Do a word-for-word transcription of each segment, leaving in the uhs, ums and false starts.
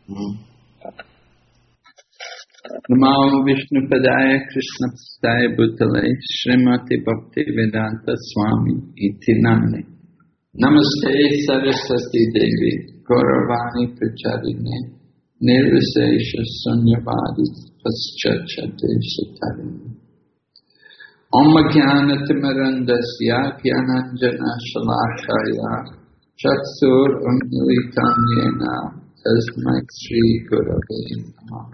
Namo Vishnupadaya Krishna Pastaya Bhutale Srimati Bhaktivedanta Swami Iti Namne Namaste Saraswati Devi Gauravani Pracharine Nirvisesha Sunyavadi Paschachate Satarini Om Jnana Timarandasya Jnananjana Shalakaya Chaksur Unmilitam Yena Tasmai Shri Gurave Namaha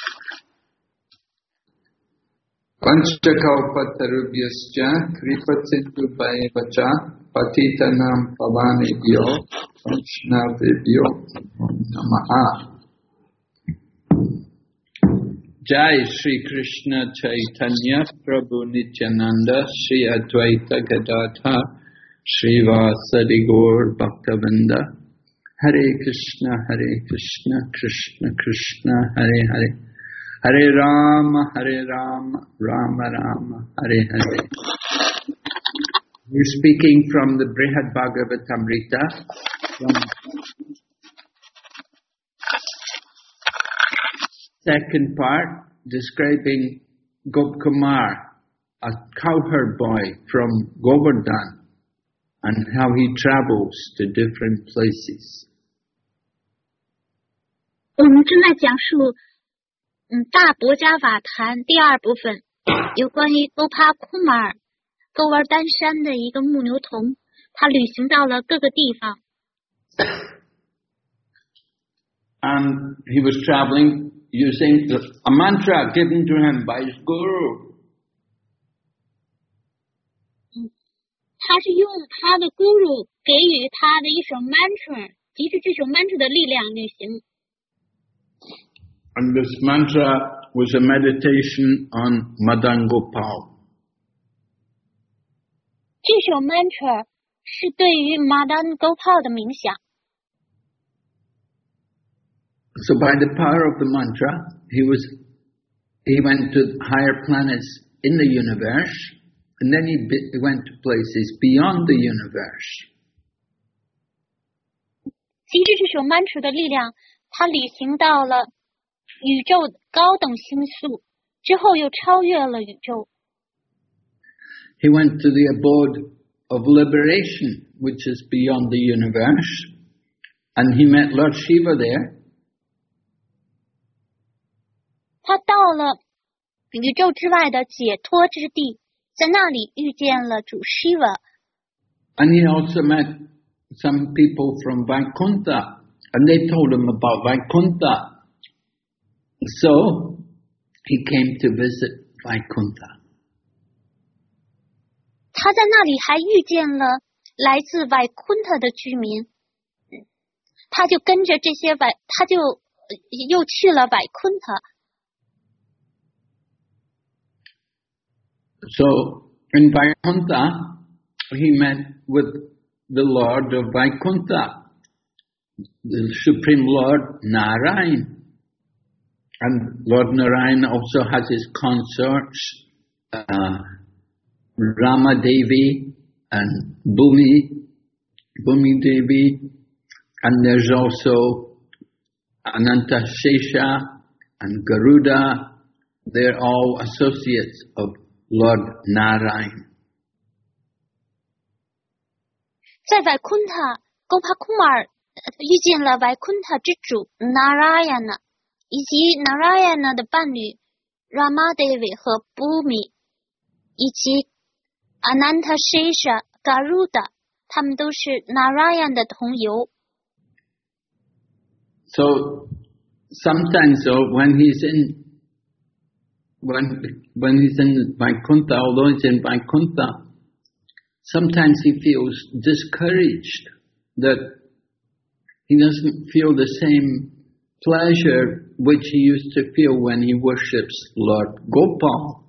Panchakalpatarubhyascha kripasindubhayavacha patitanam pavanebhyo vaishnavebhyo namaha. Jai Shri Krishna Chaitanya Prabhu Nityananda Shri Advaita Gadadhar Shri Vasadi Gaur Bhaktavinda Hare Krishna Hare Krishna Krishna Krishna Hare Hare Hare Rama, Hare Rama, Rama Rama, Hare Hare. We're speaking from the Brihad Bhagavatamrita, from second part, describing Gopkumar, a cowherd boy from Govardhan, and how he travels to different places. 我们正在讲述嗯，大博伽法坛第二部分有关于勾帕库马尔勾尔丹山的一个牧牛童，他旅行到了各个地方。 And he was traveling using a mantra given to him by his guru. 嗯，他是用他的 guru 给予他的一首 mantra， 藉着这首 mantra 的力量旅行。 And this mantra was a meditation on Madan Gopal. 这首 mantra 是对于 Madan Gopal 的冥想。 So by the power of the mantra, he was he went to higher planets in the universe, and then he, he went to places beyond the universe. 藉着这首 mantra 的力量，他旅行到了宇宙高等星宿，之后又超越了宇宙。 He went to the abode of liberation, which is beyond the universe, and he met Lord Shiva there. 他到了宇宙之外的解脱之地，在那里遇见了主 Shiva。 And he also met some people from Vaikuntha, and they told him about Vaikuntha. So, he came to visit Vaikuntha. 他在那里还遇见了来自 Vaikuntha 的居民，他就跟着这些 外，他就又去了 Vaikuntha。 So, in Vaikuntha, he met with the Lord of Vaikuntha, the Supreme Lord Narayan. And Lord Narayan also has his consorts, uh, Rama Devi and Bhumi, Bhumi Devi, and there's also Ananta Shesha and Garuda. They're all associates of Lord Narayan. 在 Vaikuntha， Gopa Kumar 遇见了 Vaikuntha 之主 Narayana。 以及 Narayana 的伴侣 Ramadevi 和 Bhumi， 以及 Ananta Shesha Garuda， 他们都是 Narayana 的同游。 So sometimes so when he's in when when he's in Vaikuntha, although he's in Vaikuntha, sometimes he feels discouraged that he doesn't feel the same pleasure which he used to feel when he worships Lord Gopal.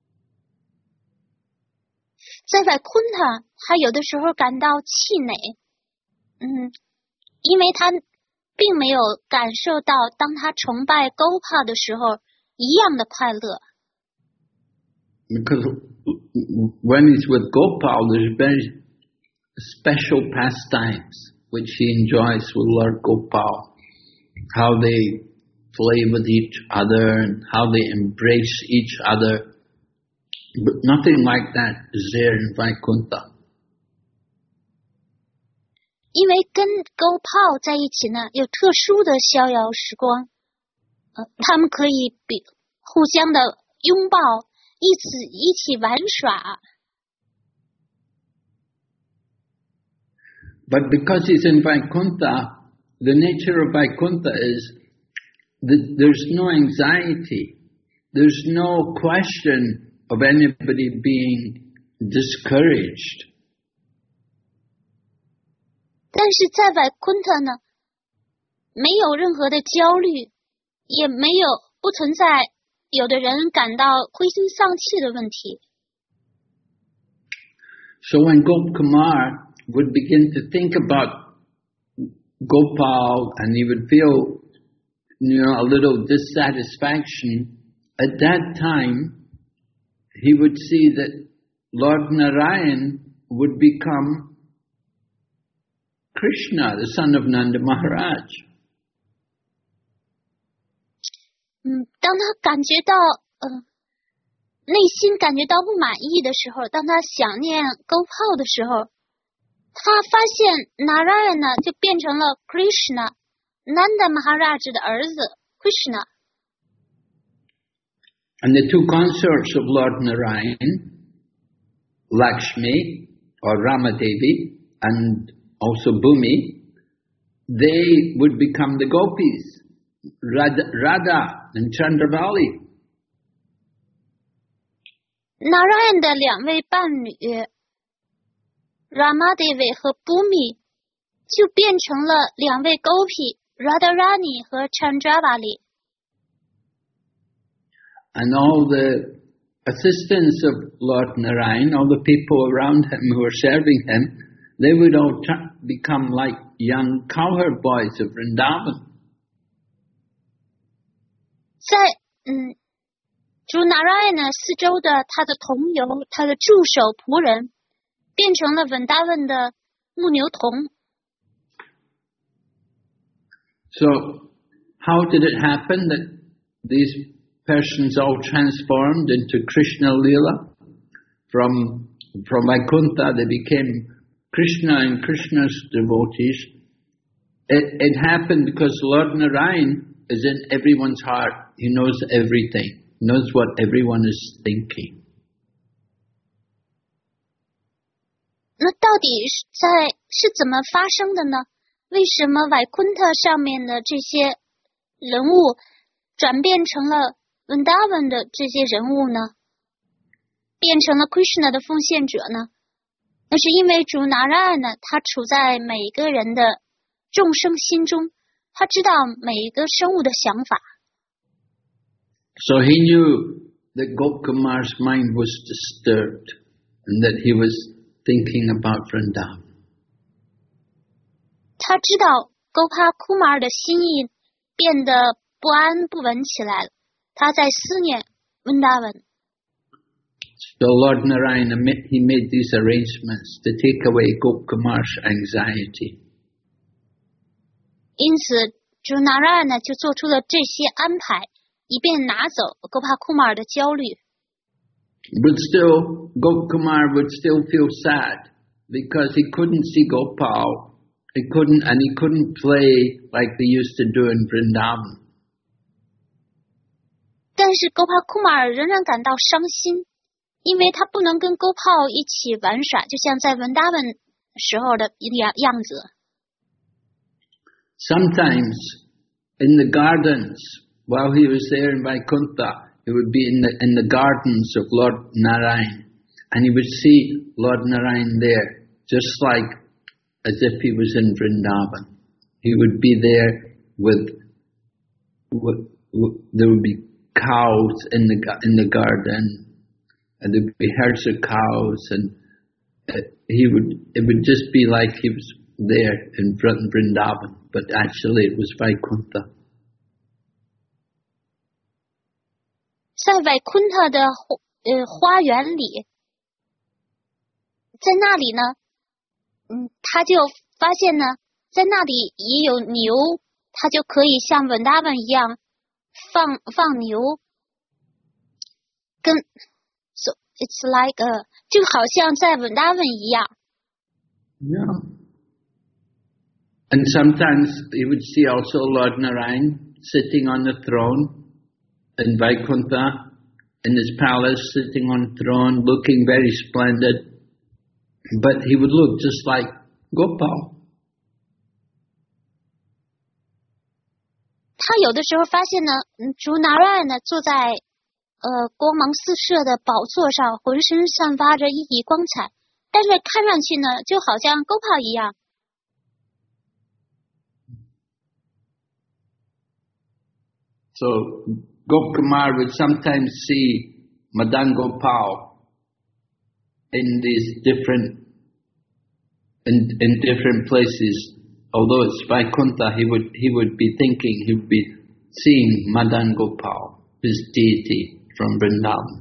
在 Vaikuntha， 他有的时候感到气馁，嗯，因为他并没有感受到当他崇拜 Gopal 的时候一样的快乐。 Because when he's with Gopal, there's very special pastimes which he enjoys with Lord Gopal. how they play with each other and how they embrace each other. But nothing like that is there in Vaikuntha. 因为跟沟泡在一起呢，有特殊的逍遥时光，呃，他们可以比互相的拥抱，一起一起玩耍。 But because he's in Vaikuntha, the nature of Vaikuntha is that there's no anxiety, there's no question of anybody being discouraged. 但是在外昆特呢，没有任何的焦虑，也没有不存在有的人感到灰心丧气的问题。 So when Gopkumar would begin to think about Gopal and he would feel, you know, a little dissatisfaction, at that time he would see that Lord Narayan would become Krishna, the son of Nanda Maharaj. 嗯，当他感觉到呃内心感觉到不满意的时候，当他想念沟泡的时候，他发现 Narayana 就变成了 Krishna， Nanda Maharaj 的儿子 Krishna。 And the two consorts of Lord Narayan, Lakshmi or Ramadevi and also Bhumi, they would become the gopis, Radha, Radha and Chandravali. Narayan 的两位伴侣 Ramadevi 和 Bhumi 就变成了两位 gopi Radharani 和 Chandravali。 And all the assistants of Lord Narayan, all the people around him who were serving him, they would all t- become like young cowherd boys of Vrindavan. 在嗯，主 Narayana 四周的他的同游、他的助手、仆人，变成了 Vrindavan 的牧牛童。 So, how did it happen that these persons all transformed into Krishna Leela? From, from Vaikuntha they became Krishna and Krishna's devotees. It, it happened because Lord Narayan is in everyone's heart. He knows everything. He knows what everyone is thinking. 那到底是在是怎么发生的呢？为什么外昆特上面的这些人物转变成了 Vrindavan 的这些人物呢？变成了 Krishna 的奉献者呢？那是因为主 Narayana 他处在每一个人的众生心中，他知道每一个生物的想法。 So he knew that Gopkumar's mind was disturbed and that he was thinking about Vrindavan. 他知道 Gopa Kumar 的心意变得不安不稳起来了，他在思念 Vrindavan。 So Lord Narayana, he made these arrangements to take away Gopkumar's anxiety. 因此，主 Narayana 就做出了这些安排，以便拿走 Gopa Kumar 的焦虑。 But still, Gopkumar would still feel sad because he couldn't see Gopal. He couldn't, and he couldn't play like they used to do in Vrindavan. 但是 Gopa Kumar 仍然感到伤心，因为他不能跟 Gopal 一起玩耍，就像在 Vrindavan 时候的样样子。 Sometimes in the gardens, while he was there in Vaikuntha, he would be in the in the gardens of Lord Narayan, and he would see Lord Narayan there, just like as if he was in Vrindavan. He would be there with, with, with there would be cows in the in the garden, and there would be herds of cows, and he would it would just be like he was there in Vrindavan, but actually it was Vaikuntha. 在外昆特的呃花园里，在那里呢，嗯，他就发现呢，在那里也有牛， 他就可以像文达文一样放放牛，跟 so it's like a 就好像在文达文一样。 Yeah. And sometimes you would see also Lord Narayan sitting on the throne in Vaikuntha, in his palace, sitting on a throne, looking very splendid. But he would look just like Gopal. 他有的时候发现呢，主 Narayan 呢坐在呃光芒四射的宝座上，浑身散发着熠熠光彩，但是看上去呢，就好像 Gopal 一样。 So Gopkumar would sometimes see Madan Gopal in these different in in different places. Although it's Vaikuntha, he would he would be thinking he would be seeing Madan Gopal, his deity from Vrindavan.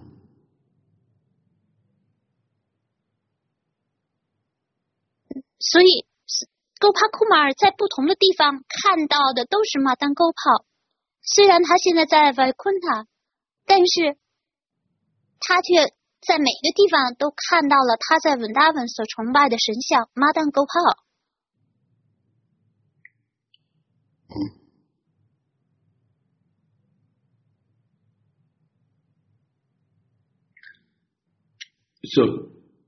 所以 Gopakumar 在不同的地方看到的都是 Madan Gopal。虽然他现在在 Vaikuntha， 但是他却在每个地方都看到了他在 Vrindavan 所崇拜的神像 Madan Gopal。 So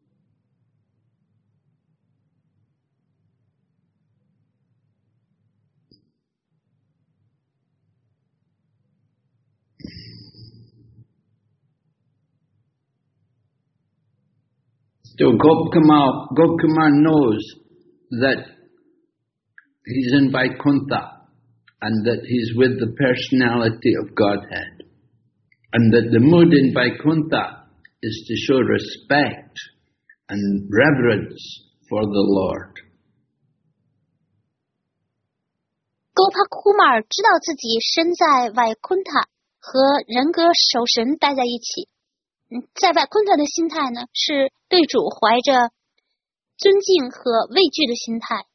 So Gopkumar, Gopkumar knows that he's in Vaikuntha and that he's with the personality of Godhead, and that the mood in Vaikuntha is to show respect and reverence for the Lord. Gopakumar 知道自己身在 Vaikuntha 和人格守神待在一起。在 Vaikuntha 的心态呢，是对主怀着尊敬和畏惧的心态。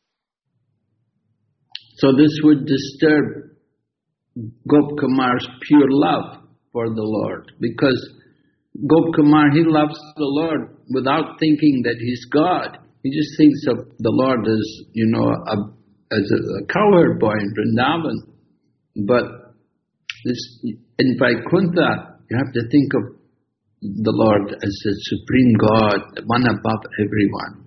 So this would disturb Gopkumar's pure love for the Lord, because Gopkumar, he loves the Lord without thinking that he's God. He just thinks of the Lord as, you know, a, as a, a cowherd boy in Vrindavan. But this, in Vaikuntha, you have to think of the Lord as the supreme God, one above everyone.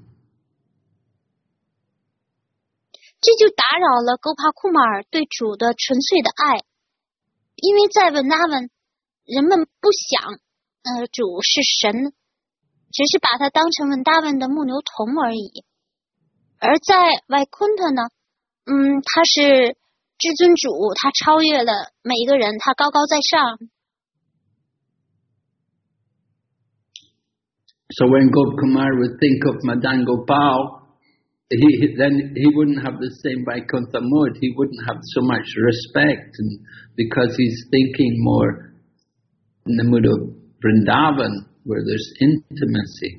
这就打扰了 Gopakumar 对主的纯粹的爱，因为在 Vrindavan 人们不想呃主是神，只是把他当成 Vrindavan 的牧牛童而已。而在 Vaikuntha 呢，嗯，他是至尊主，他超越了每一个人，他高高在上。 So when Gopkumar would think of Madan Gopal, he, then he wouldn't have the same Vaikuntha mood. He wouldn't have so much respect, and because he's thinking more in the mood of Vrindavan, where there's intimacy.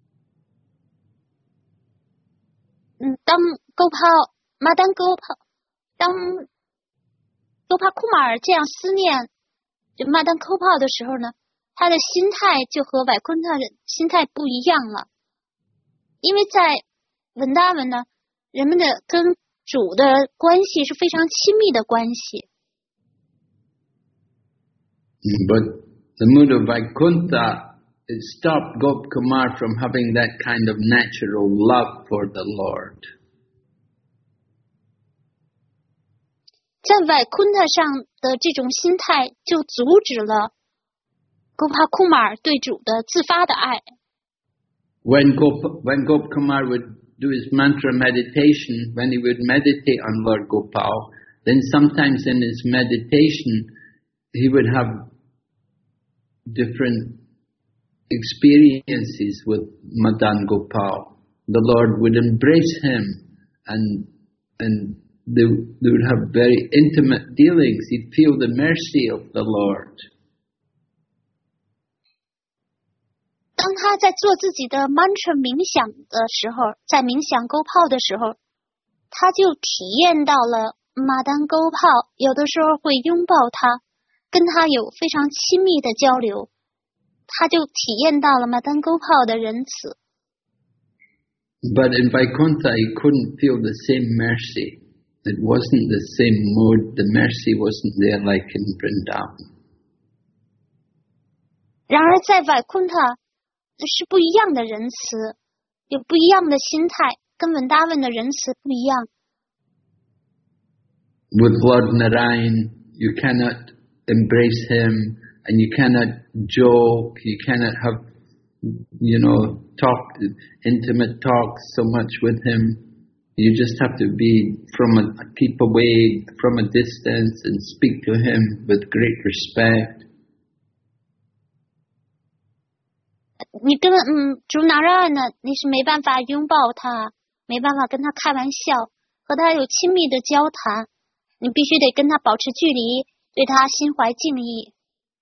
嗯，当 Gopal Madan Gopal 当 Gopakumar 这样思念就 Madan Gopal 的时候呢，他的心态就和 Vaikuntha 的心态不一样了，因为在 Vrindavan 呢，人们的跟主的关系是非常亲密的关系。 But the mood of Vaikuntha, it stopped Gopkumar from having that kind of natural love for the Lord. 在 Vaikuntha 上的这种心态就阻止了 Gopakumar 对主的自发的爱。 When Gop when Gopkumar would do his mantra meditation, when he would meditate on Lord Gopal, then sometimes in his meditation he would have different experiences with Madan Gopal. The Lord would embrace him, and and they, they would have very intimate dealings. He'd feel the mercy of the Lord. 当他在做自己的 mantra 冥想的时候，在冥想 Gopal 的时候，他就体验到了马丹沟炮有的时候会拥抱他，跟他有非常亲密的交流，他就体验到了马丹沟炮的仁慈。 But in Vaikuntha, he couldn't feel the same mercy. It wasn't the same mood. The mercy wasn't there like in Vrindavan. 然而在外昆塔是不一样的仁慈，有不一样的心态，跟文达文的仁慈不一样。 With Lord Narayan, you cannot embrace him, and you cannot joke, you cannot have, you know, talk, intimate talk so much with him. You just have to be from a, keep away from a distance and speak to him with great respect. 你跟嗯主拿拉呢，你是没办法拥抱他，没办法跟他开玩笑，和他有亲密的交谈，你必须得跟他保持距离，对他心怀敬意。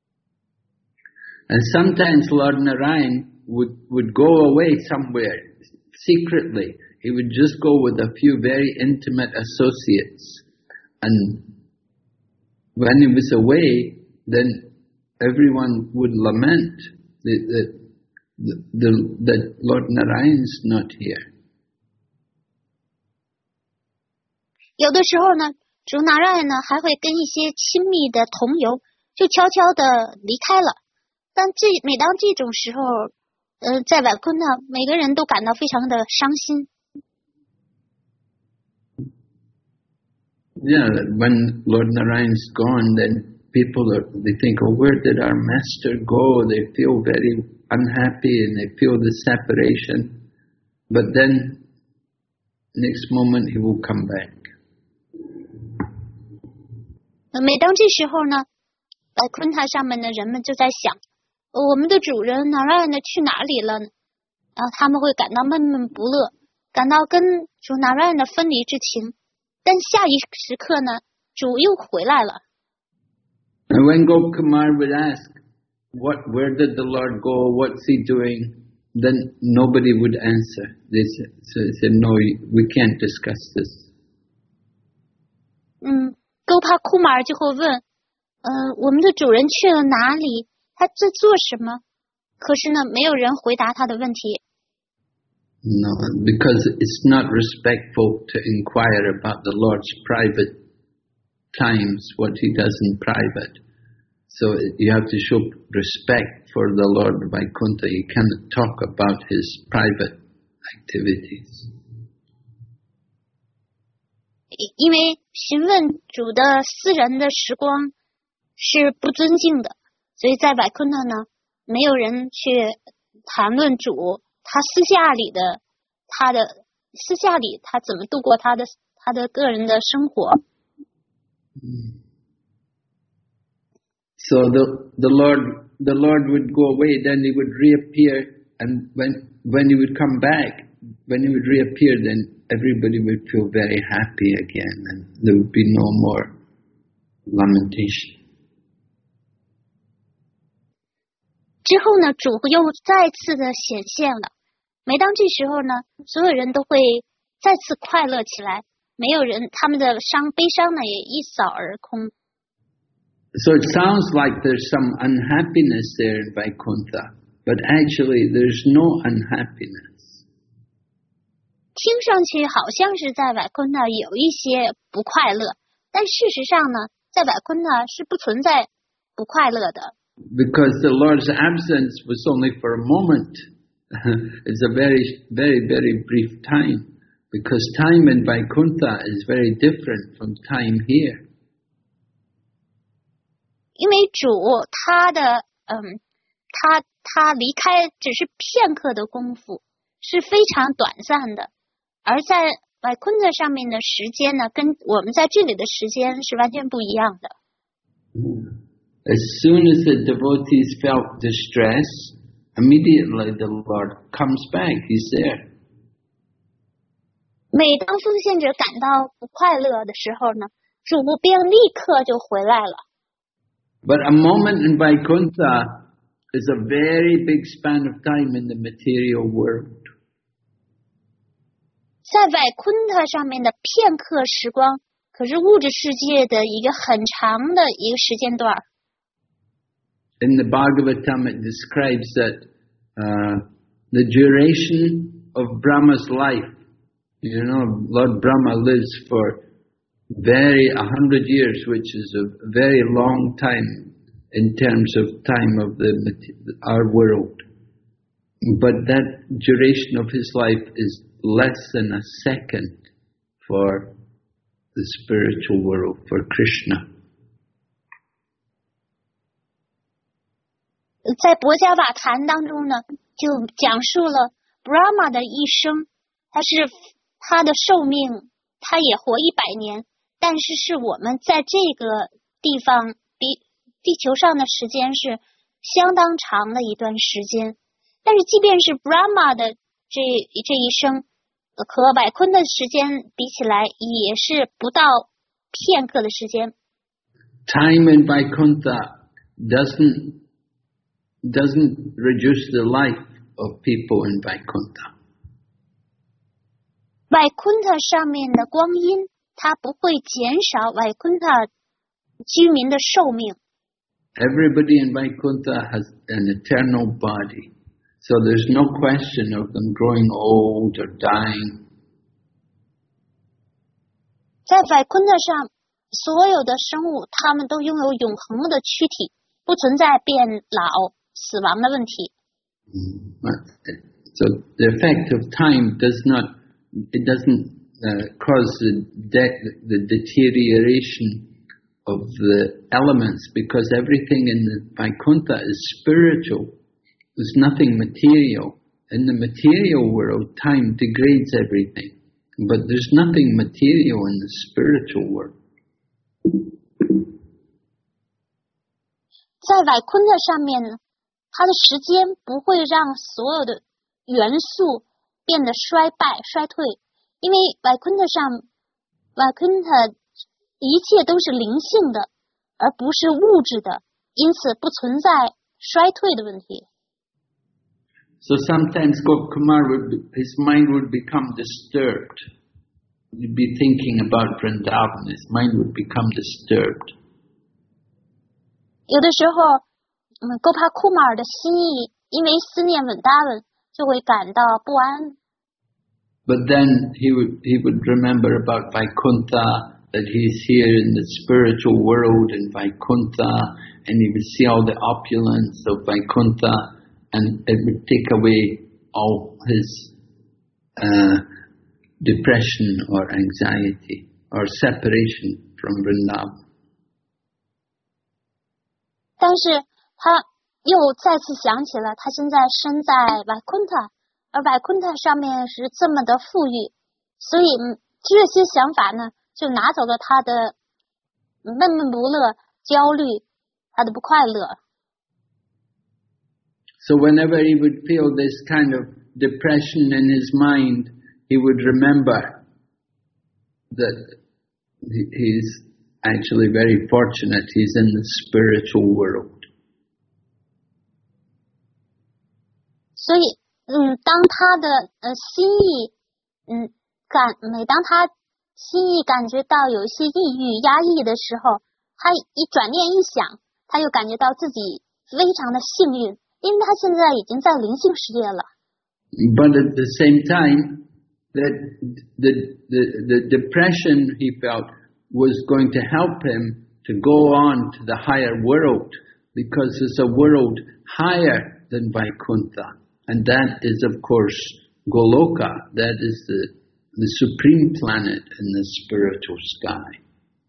And sometimes Lord Narayan would would go away somewhere secretly. He would just go with a few very intimate associates, and when he was away, then everyone would lament that that that, that Lord Narayan's not here. 有的时候呢，主拿拉呢还会跟一些亲密的同游，就悄悄的离开了。但这每当这种时候，呃，在瓦昆呢，每个人都感到非常的伤心。 Yeah, when Lord Narayan's gone, then people are, they think, oh, where did our master go? They feel very unhappy and they feel the separation. But then, next moment he will come back. 每当这时候呢，在昆塔上面的人们就在想，我们的主人哪让呢去哪里了呢？然后他们会感到闷闷不乐，感到跟主哪让的分离之情。但下一时刻呢，主又回来了。 And when Gopkumar would ask, "What? Where did the Lord go? What's he doing?" Then nobody would answer. They said, so they said, "No, we can't discuss this." 嗯，沟帕库马尔就会问，呃，我们的主人去了哪里？他在做什么？可是呢，没有人回答他的问题。 No, because it's not respectful to inquire about the Lord's private times, what he does in private. So you have to show respect for the Lord Vaikuntha. You cannot talk about his private activities. 因为询问主的私人的时光是不尊敬的，所以在瓦昆特呢，没有人去谈论主他私下里的他的私下里他怎么度过他的他的个人的生活。 So the the Lord the Lord would go away, then he would reappear, and when when he would come back, when he would reappear, then everybody would feel very happy again, and there would be no more lamentation. 之后呢，主又再次的显现了。每当这时候呢，所有人都会再次快乐起来，没有人他们的伤悲伤呢也一扫而空。 So it sounds like there's some unhappiness there in Vaikuntha, but actually there's no unhappiness. 听上去好像是在瓦昆那有一些不快乐，但事实上呢，在瓦昆那是不存在不快乐的。 Because the Lord's absence was only for a moment. It's a very, very, very brief time. Because time in Vaikuntha is very different from time here. 因为主他的嗯，他他离开只是片刻的功夫，是非常短暂的。而在瓦昆特上面的时间呢，跟我们在这里的时间是完全不一样的。 As soon as the devotees felt distress, immediately the Lord comes back. He's there. 每当奉献者感到不快乐的时候呢，主便立刻就回来了。 But a moment in Vaikuntha is a very big span of time in the material world. 在瓦昆特上面的片刻时光，可可是物质世界的一个很长的一个时间段。 In the Bhagavatam, it describes that uh, the duration of Brahma's life. You know, Lord Brahma lives for very a hundred years, which is a very long time in terms of time of the our world. But that duration of his life is less than a second for the spiritual world, for Krishna. 在薄伽瓦坛当中呢，就讲述了 Brahma 的一生，他是他的寿命，他也活一百年，但是是我们在这个地方比地球上的时间是相当长的一段时间。但是即便是 Brahma 的这这一生和瓦昆的时间比起来，也是不到片刻的时间。 Time in Vaikuntha doesn't doesn't reduce the life of people in Vaikuntha. 瓦昆特上面的光阴，它不会减少瓦昆特居民的寿命。 Everybody in Vaikuntha has an eternal body, so there's no question of them growing old or dying. 在瓦昆特上，所有的生物，它们都拥有永恒的躯体，不存在变老、死亡的问题。 So the effect of time does not, it doesn't uh, cause the, de- the deterioration of the elements, because everything in the Vaikuntha is spiritual. There's nothing material. In the material world, time degrades everything, but there's nothing material in the spiritual world. 在瓦昆特上面呢，它的时间不会让所有的元素变得衰败、衰退，因为瓦昆特上，瓦昆特一切都是灵性的，而不是物质的，因此不存在衰退的问题。 So sometimes Gopkumar would, his mind would become disturbed. He'd be thinking about Vrindavan. His mind would become disturbed. 有的时候，嗯，戈帕库马尔的心意因为思念稳达文，就会感到不安。 But then he would he would remember about Vaikuntha, that he's here in the spiritual world in Vaikuntha, and he would see all the opulence of Vaikuntha, and it would take away all his uh, depression or anxiety or separation from Vrindavan. 但是他又再次想起了，他现在身在瓦昆特，而瓦昆特上面是这么的富裕，所以这些想法呢，就拿走了他的闷闷不乐、焦虑，他的不快乐。 So whenever he would feel this kind of depression in his mind, he would remember that he's actually very fortunate, he's in the spiritual world. 所以，嗯，当他的呃心意，嗯感，每当他心意感觉到有一些抑郁、压抑的时候，他一转念一想，他又感觉到自己非常的幸运，因为他现在已经在灵性世界了。 But at the same time, that the the the depression he felt was going to help him to go on to the higher world, because there's a world higher than Vaikuntha, and that is, of course, Goloka. That is the the supreme planet in the spiritual sky.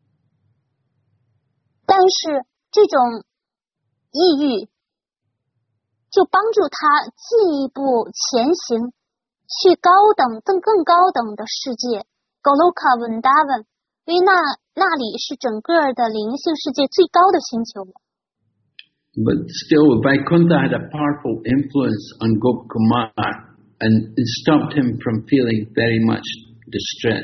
但是这种抑郁就帮助他进一步前行，去高等、更更高等的世界 Goloka Vrindavan， 因为那那里是整个的灵性世界最高的星球。 But still, Vaikuntha had a powerful influence on Gopkumar, and it stopped him from feeling very much distress.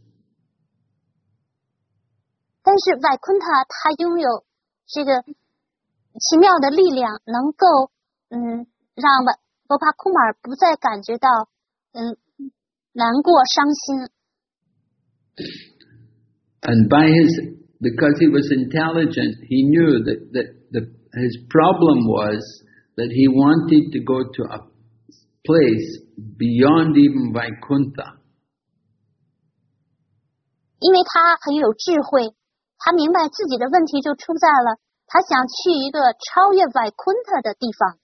但是瓦昆塔他拥有这个奇妙的力量，能够嗯让瓦罗帕库马尔不再感觉到嗯难过、伤心。 And by his, because he was intelligent, he knew that, that the, his problem was that he wanted to go to a place beyond even Vaikuntha. 因为他很有智慧，他明白自己的问题就出在了，他想去一个超越 Vaikuntha 的地方。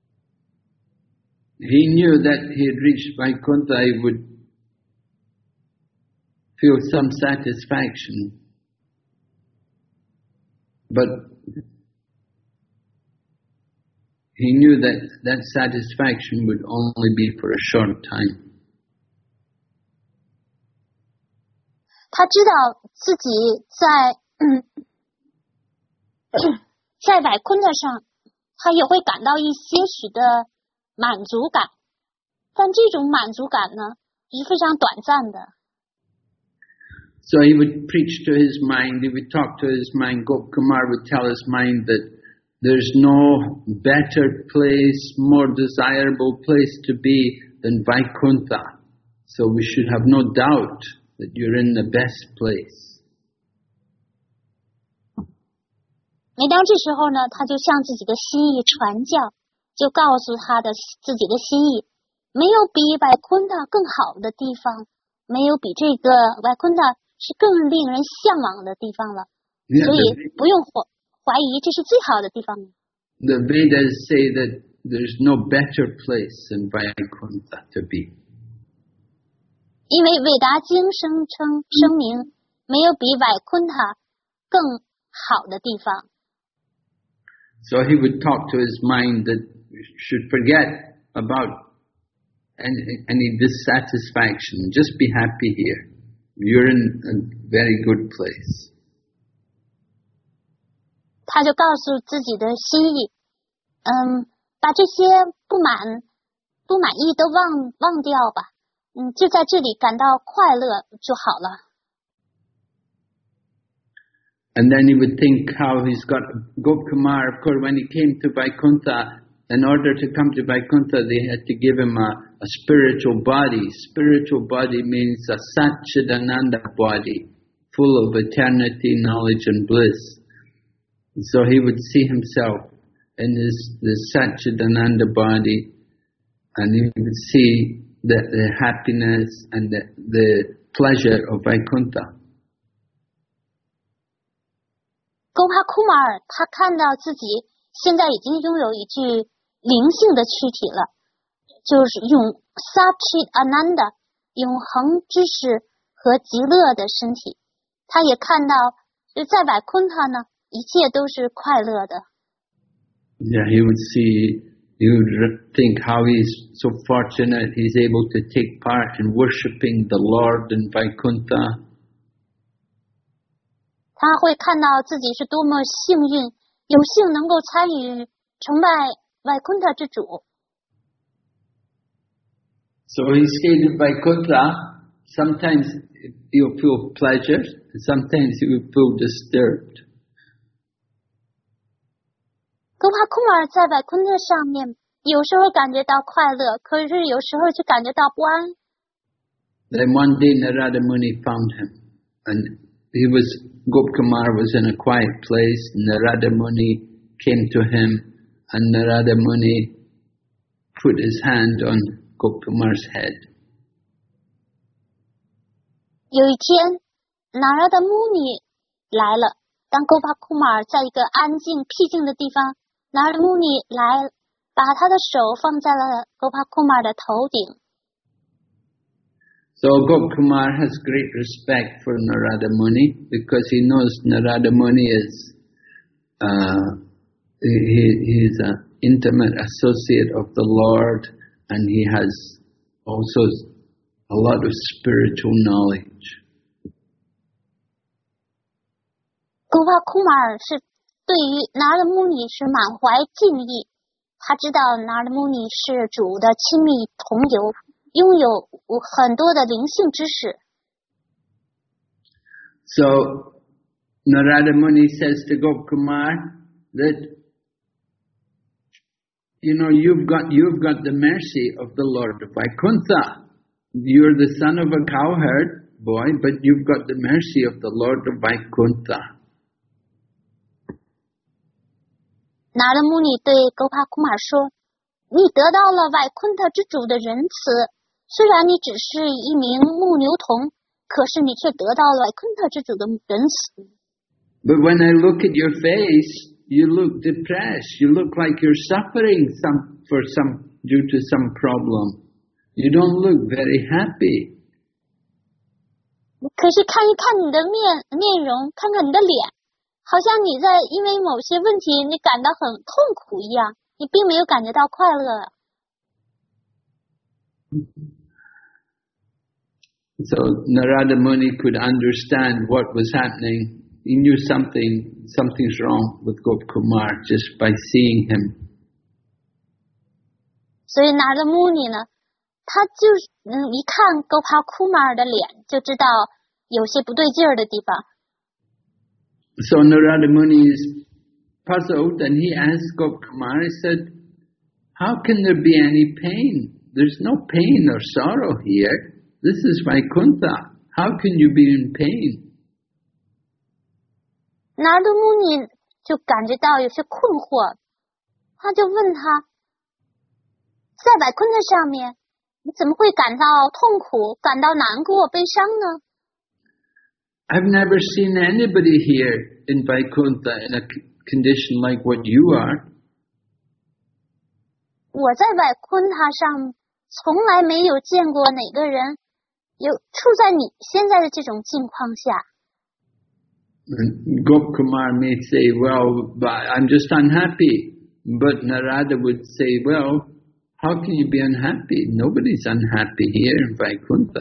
He knew that he had reached Vaikuntha, he would feel some satisfaction. But he knew that that satisfaction would only be for a short time. 他知道自己在嗯在外昆特上，他也会感到一些许的满足感，但这种满足感呢是非常短暂的。 So he would preach to his mind, he would talk to his mind. Gopkumar would tell his mind that there's no better place, more desirable place to be than Vaikuntha. So we should have no doubt that you're in the best place. 每当这时候呢，他就向自己的心意传教，就告诉他的自己的心意，没有比外昆塔更好的地方，没有比这个外昆塔是更令人向往的地方了， Yeah, 所以 the, 不用怀怀疑这是最好的地方。 the Vedas say that there's no better place than Vaikuntha to be. 因为韦达经声称声明，没有比外昆塔更好的地方。 So he would talk to his mind that you should forget about any, any dissatisfaction. Just be happy here. You're in a very good place. 他就告诉自己的心意，嗯，把这些不满、不满意都忘忘掉吧，嗯，就在这里感到快乐就好了。 And then he would think how he's got Gopkumar. Of course, when he came to Vaikuntha, in order to come to Vaikuntha, they had to give him a, a spiritual body. Spiritual body means a Satchidananda body, full of eternity, knowledge and bliss. So he would see himself in this, this Satchidananda body, and he would see the, the happiness and the, the pleasure of Vaikuntha. 沟帕库马尔他看到自己现在已经拥有一具灵性的躯体了，就是用 Satchit Ananda 永恒知识和极乐的身体。他也看到在外昆塔呢，一切都是快乐的。 Yeah, he would see, he would think how he's so fortunate he's able to take part in worshipping the Lord in Vaikuntha. 他会看到自己是多么幸运，有幸能够参与崇拜外昆塔之主。 So he stayed in Vaikuntha. Sometimes he'll feel pleasure, and sometimes he will feel disturbed. 沟帕库马尔在外昆塔上面，有时候感觉到快乐，可是有时候却感觉到不安。 Then one day Narada Muni found him, and he was, Gopkumar was in a quiet place. Narada Muni came to him, and Narada Muni put his hand on Gopkumar's head. 有一天，拿拉的穆尼来了。当沟帕库马尔在一个安静僻静的地方，拿拉的穆尼来，把他的手放在了沟帕库马尔的头顶。 So Gopkumar has great respect for Narada Muni because he knows Narada Muni is uh, he, he is an intimate associate of the Lord, and he has also a lot of spiritual knowledge. 沟帕库马尔是对于拿拉的穆尼是满怀敬意，他知道拿拉的穆尼是主的亲密同游。 拥有很多的灵性知识。 So Narada Muni says to Gopkumar that, you know, you've got you've got the mercy of the Lord of Vaikuntha. You're the son of a cowherd, boy, but you've got the mercy of the Lord of Vaikuntha. 拿勒穆尼对勾帕库玛说：“你得到了外昆特之主的仁慈，虽然你只是一名牧牛童，可是你却得到了外昆特之主的仁慈。” But when I look at your face, you look depressed. You look like you're suffering some for some due to some problem. You don't look very happy. 可是看一看你的面面容，看看你的脸，好像你在因为某些问题你感到很痛苦一样，你并没有感觉到快乐。 So Narada Muni could understand what was happening. He knew something, something's wrong with Gopkumar just by seeing him. 所以拿着穆尼呢，他就嗯一看勾帕库马尔的脸，就知道有些不对劲儿的地方。 So Narada Muni is puzzled, and he asked Gopkumar. He said, "How can there be any pain? There's no pain or sorrow here. This is Vaikuntha. How can you be in pain?" 拿着穆尼就感觉到有些困惑，他就问他，在百昆特上面，你怎么会感到痛苦、感到难过、悲伤呢？ I've never seen anybody here in Vaikuntha in a condition like what you are. 我在百昆塔上从来没有见过哪个人有处在你现在的这种境况下。 Gopkumar may say, "Well, I'm just unhappy." But Narada would say, "Well, how can you be unhappy? Nobody's unhappy here in Vaikuntha."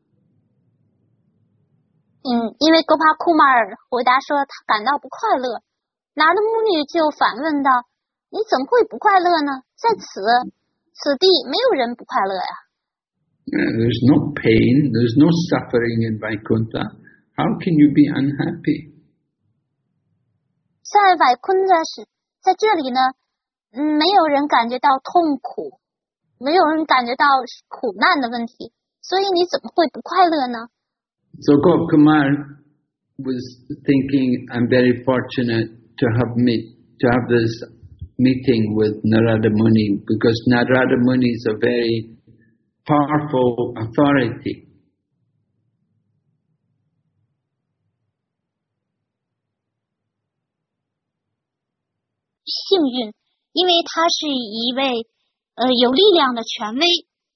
嗯，因为গো帕库马尔回答说他感到不快乐，拿着穆女就反问道：“你怎么会不快乐呢？在此此地没有人不快乐呀。” There's no pain, there's no suffering in Vaikuntha. How can you be unhappy? 在外昆特是在这里呢，嗯，没有人感觉到痛苦，没有人感觉到苦难的问题，所以你怎么会不快乐呢？ So Gopkumar was thinking, I'm very fortunate to have meet to have this meeting with Narada Muni, because Narada Muni is a very powerful authority. 幸运，因为他是一位呃有力量的权威。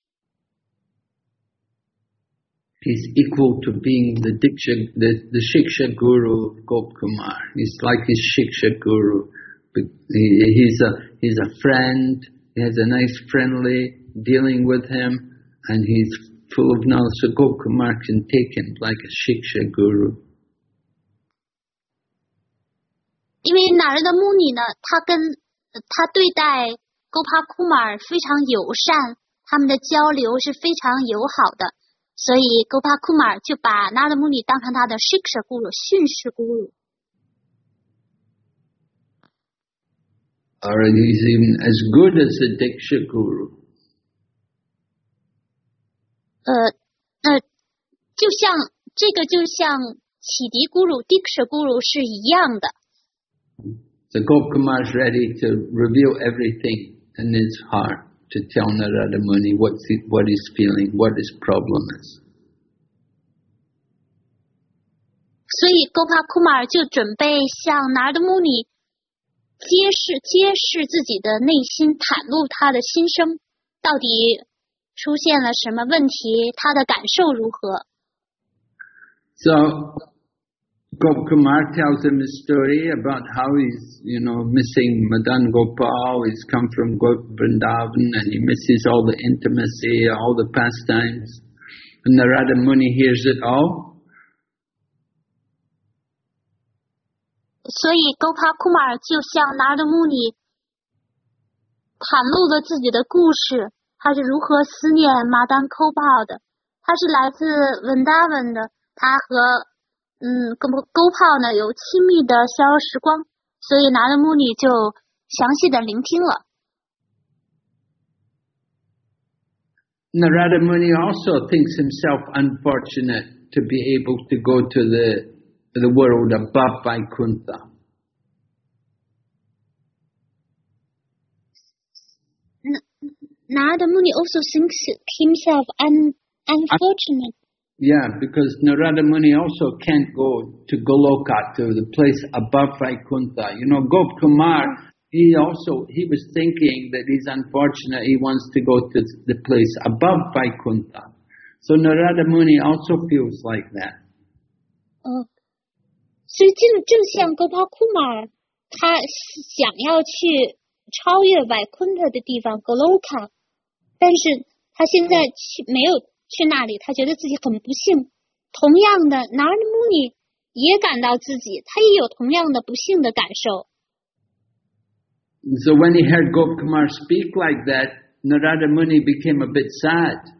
He's equal to being the Diksha, the, the Shiksha Guru of Gopkumar. He's like his Shiksha Guru. He, he's a he's a friend. He has a nice friendly dealing with him, and he's full of knowledge. So Gopkumar can take him like a Shiksha Guru. 因为哪人的穆尼呢，他跟他对待勾帕库马尔非常友善，他们的交流是非常友好的，所以勾帕库马尔就把纳德穆尼当成他的 Shiksha Guru 训示 Guru。 Or he's even as good as a Diksha Guru. 呃呃，就像这个就像启迪 Guru Diksha Guru 是一样的。 So Gopkumar is ready to reveal everything in his heart to tell Narada Muni what he, what he's feeling, what his problem is. 所以勾帕库马尔就准备向拿德穆尼揭示揭示自己的内心，袒露他的心声，到底出现了什么问题，他的感受如何。 So Gopkumar tells him his story about how he's, you know, missing Madan Gopal. He's come from Vrindavan and he misses all the intimacy, all the pastimes. And Narada Muni hears it all. 所以勾帕库马尔就向拿德穆尼袒露了自己的故事，他是如何思念马丹科帕的。他是来自文达文的，他和嗯，跟勾炮呢有亲密的逍遥时光，所以拿德穆尼就详细的聆听了。 Narada Muni also thinks himself unfortunate to be able to go to the, the world above Vaikuntha. Narada Muni also thinks himself un, unfortunate. Yeah, because Narada Muni also can't go to Goloka, to the place above Vaikuntha. You know, Gopkumar, he also, he was thinking that he's unfortunate, he wants to go to the place above Vaikuntha. So Narada Muni also feels like that. 哦，所以正正像哥巴库马尔，他想要去超越外昆特的地方格罗卡，但是他现在去没有去那里，他觉得自己很不幸。同样的，拿尔穆尼也感到自己，他也有同样的不幸的感受。 So when he heard Gopkumar speak like that, Narada Muni became a bit sad.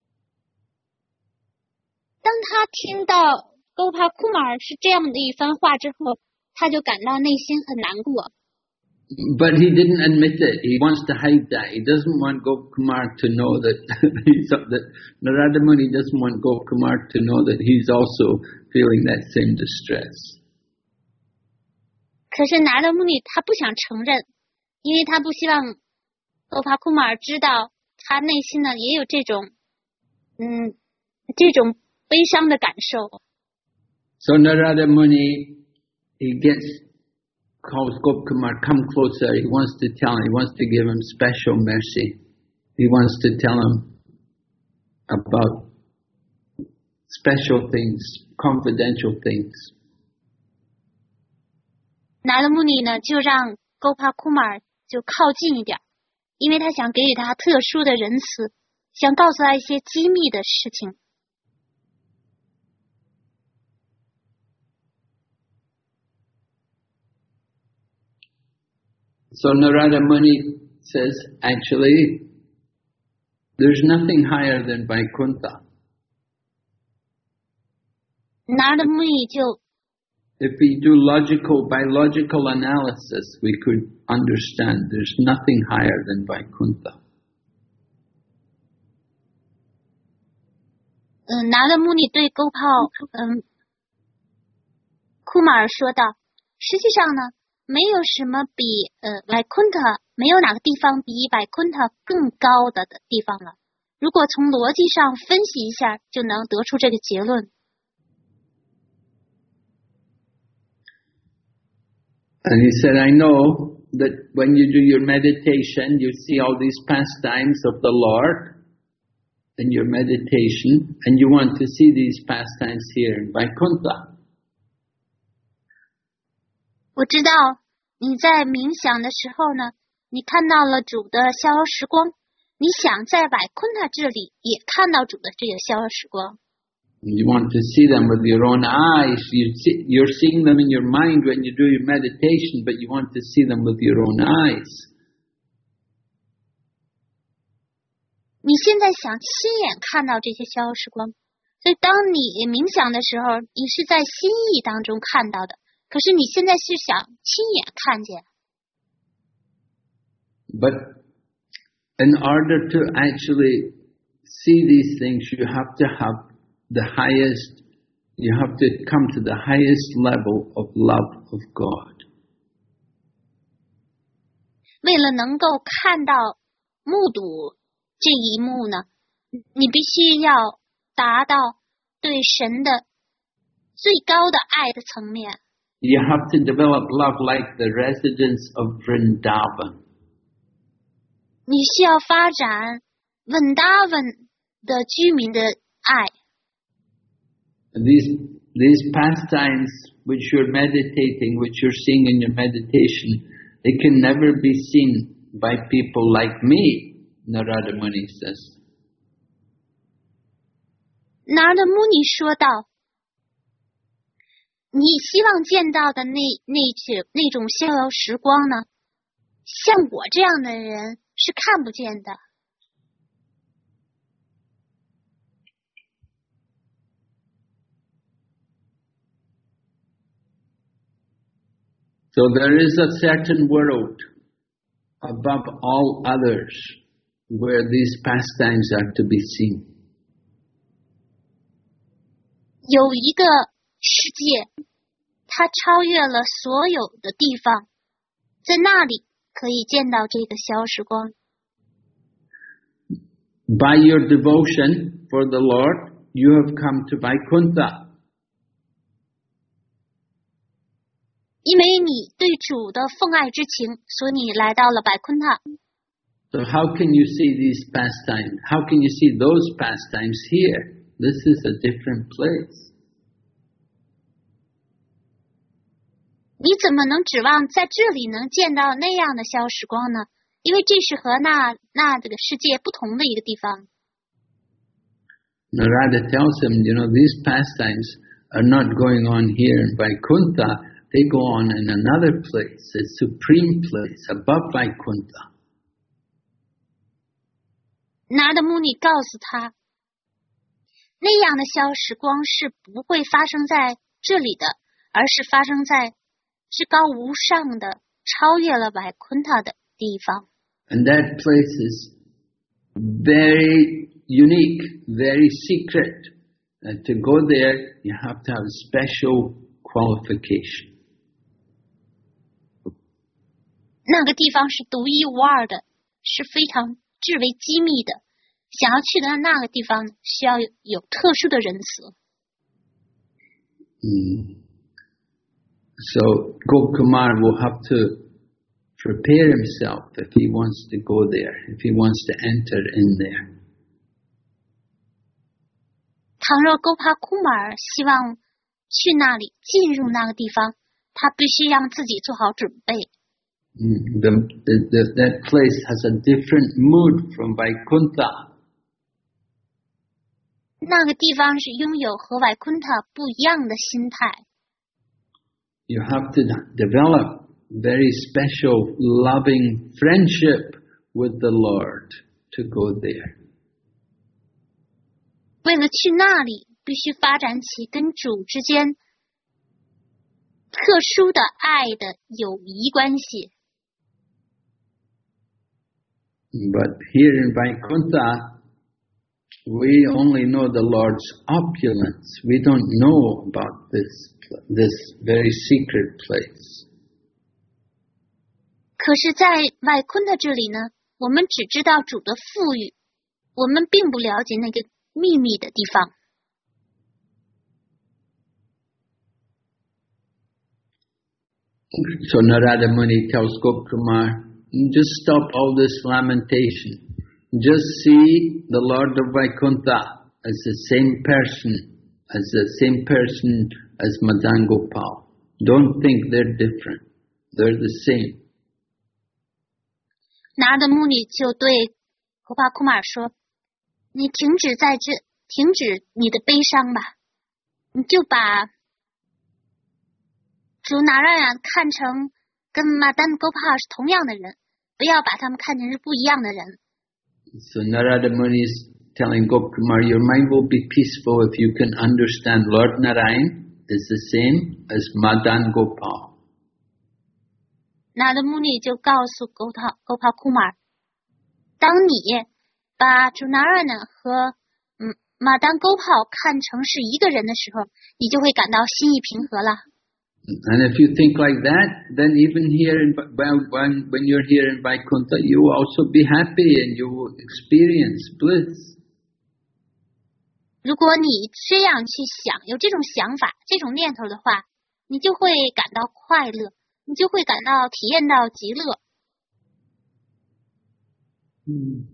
当他听到沟帕库马尔是这样的一番话之后，他就感到内心很难过。 But he didn't admit it. He wants to hide that. He doesn't want Gopkumar to know that he's that Narada Muni doesn't want Gopkumar to know that he's also feeling that same distress. 可是拿达穆尼他不想承认，因为他不希望沟帕库马尔知道他内心呢也有这种嗯这种悲伤的感受。 So Narada Muni, he gets, calls Gopkumar, come closer. He wants to tell him, he wants to give him special mercy. He wants to tell him about special things, confidential things. 拿达穆尼呢就让沟帕库马尔就靠近一点，因为他想给予他特殊的仁慈，想告诉他一些机密的事情。 So Narada Muni says, actually, there's nothing higher than Vaikuntha. 拿达穆尼就 If we do logical, biological analysis, we could understand there's nothing higher than Vaikuntha. 嗯，拿达穆尼对沟泡嗯库马尔说道，实际上呢，没有什么比呃外昆特没有哪个地方比外昆特更高的的地方了。如果从逻辑上分析一下，就能得出这个结论。 And he said, I know that when you do your meditation, you see all these pastimes of the Lord in your meditation, and you want to see these pastimes here in Vaikuntha. 我知道你在冥想的时候呢，你看到了主的逍遥时光，你想在外昆特这里也看到主的这个逍遥时光。 You want to see them with your own eyes. You see, you're seeing them in your mind when you do your meditation, but you want to see them with your own eyes. 你现在想亲眼看到这些逍遥时光，所以当你冥想的时候，你是在心意当中看到的。可是你现在是想亲眼看见。 But in order to actually see these things, you have to have the highest, you have to come to the highest level of love of God. 为了能够看到、目睹这一幕呢，你必须要达到对神的最高的爱的层面。 You have to develop love like the residents of Vrindavan. 你需要发展稳达文的居民的爱。 These these pastimes which you're meditating, which you're seeing in your meditation, they can never be seen by people like me, Narada Muni says. 拿达穆尼说道，你希望见到的那那些那种逍遥时光呢，像我这样的人是看不见的。 So there is a certain world above all others where these pastimes are to be seen. 有一个世界，它超越了所有的地方，在那里可以见到这个小时光。 By your devotion for the Lord, you have come to Vaikuntha. 因为你对主的奉爱之情，所以你来到了百昆塔。 So how can you see these pastimes? How can you see those pastimes here? This is a different place. 你怎么能指望在这里能见到那样的小时光呢？因为这是和那那这个世界不同的一个地方。 Narada tells him, you know, these pastimes are not going on here in Vaikuntha. They go on in another place, a supreme place above Vaikuntha. 拿的穆尼告诉他，那样的小时光是不会发生在这里的，而是发生在至高无上的、超越了百昆塔的地方。 And that place is very unique, very secret. And to go there, you have to have special qualification. 那个地方是独一无二的，是非常至为机密的。想要去的那个地方，需要有有特殊的仁慈。 Mm. So Gopkumar will have to prepare himself if he wants to go there, if he wants to enter in there. 倘若勾帕库马尔希望去那里进入那个地方，他必须让自己做好准备。 Mm. The, the, the, that place has a different mood from Vaikuntha. 那个地方是拥有和外昆塔不一样的心态。 You have to develop very special, loving friendship with the Lord to go there. 为了去那里，必须发展起跟主之间特殊的爱的友谊关系。 But here in Vaikuntha, we only know the Lord's opulence. We don't know about this, this very secret place. 可是在外昆的这里呢，我们只知道主的富裕，我们并不了解那个秘密的地方。 So Narada Muni tells Gopkumar, just stop all this lamentation. Just see the Lord of Vaikuntha as the same person, as the same person as Madan Gopal. Don't think they're different. They're the same. 拿的穆尼就对gopa帕库马尔说：“你停止在这，停止你的悲伤吧，你就把主拿让呀看成跟马丹gopa是同样的人，不要把他们看成是不一样的人。” So Narada Muni is telling Gopkumar, your mind will be peaceful if you can understand Lord Narayan is the same as Madan Gopal. 拿的穆尼就告诉gopa gopa帕库马尔，当你把主拿让呢和嗯马丹gopa看成是一个人的时候，你就会感到心意平和了。 And if you think like that, then even here, in, when, when you're here in Vaikuntha, you will also be happy and you will experience bliss. 如果你这样去想，有这种想法、这种念头的话，你就会感到快乐，你就会感到体验到极乐。 Hmm.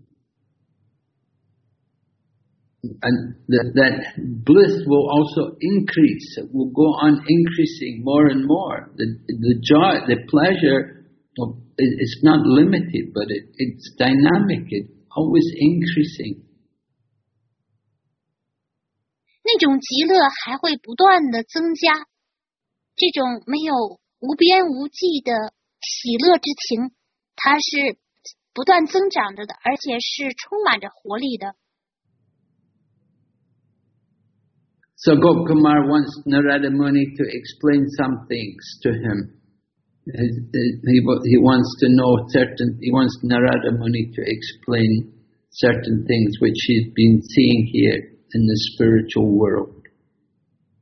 And that, that bliss will also increase. It will go on increasing more and more. The, the joy, the pleasure, it's not limited, but it, it's dynamic. It's always increasing. 那种极乐还会不断的增加，这种没有无边无际的喜乐之情，它是不断增长着的，而且是充满着活力的。 So Gopkumar wants Narada Muni to explain some things to him. He, he, he wants to know certain, he wants Narada Muni to explain certain things which he's been seeing here in the spiritual world.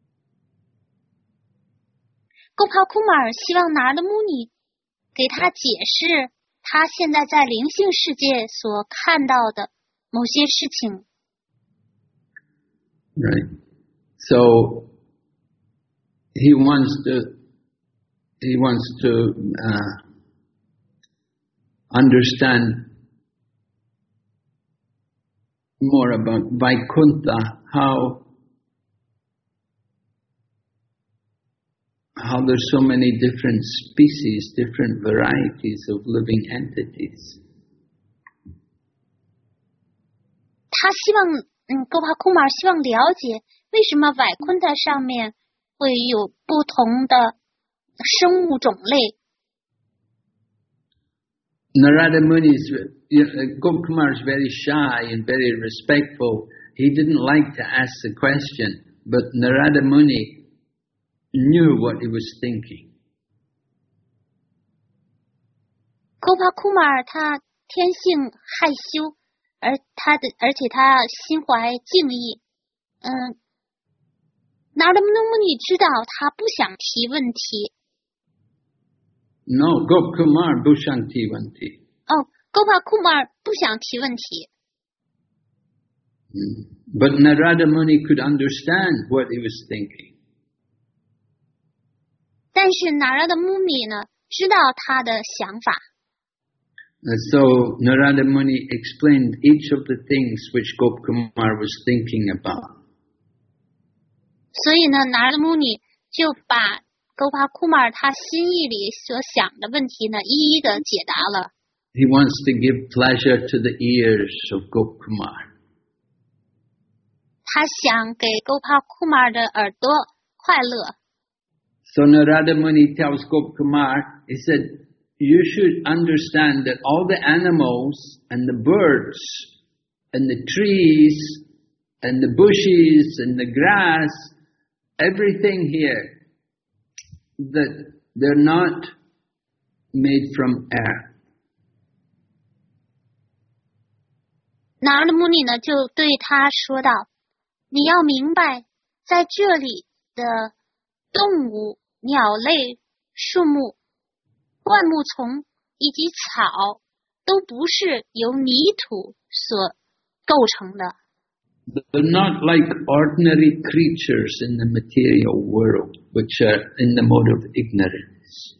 Gopakumar 希望拿的穆尼给他解释他现在在灵性世界所看到的某些事情。 Right. So he wants to he wants to uh, understand more about Vaikuntha, how how there's so many different species, different varieties of living entities. 他希望，嗯 ，Gopakumar 希望了解为什么外昆塔上面会有不同的生物种类。 Narada Muni, Gopakumar is very shy and very respectful. He didn't like to ask the question, but Narada Muni knew what he was thinking. Gopakumar 他天性害羞，而他的而且他心怀敬意。嗯 ，Narada Muni 知道他不想提问题。 No, Gopakumar Bhushanti Vanti. 哦 ，Gopakumar 不想提问题。 But Narada Muni could understand what he was thinking. 但是 Narada Muni 呢，知道他的想法。 And so Narada Muni explained each of the things which Gopakumar was thinking about. 所以呢 ，Narada Muni 就把 Gopakumar 他心意里所想的问题呢，一一的解答了。 He wants to give pleasure to the ears of Gopakumar. 他想给 Gopakumar 的耳朵快乐。 So Narada Muni tells Gopakumar, he said, you should understand that all the animals and the birds and the trees and the bushes and the grass, everything here, that they're not made from air. Narada Muni 呢，就对他说道：“你要明白，在这里的动物、鸟类、树木、灌木丛以及草，都不是由泥土所构成的。” They're not like ordinary creatures in the material world, which are in the mode of ignorance.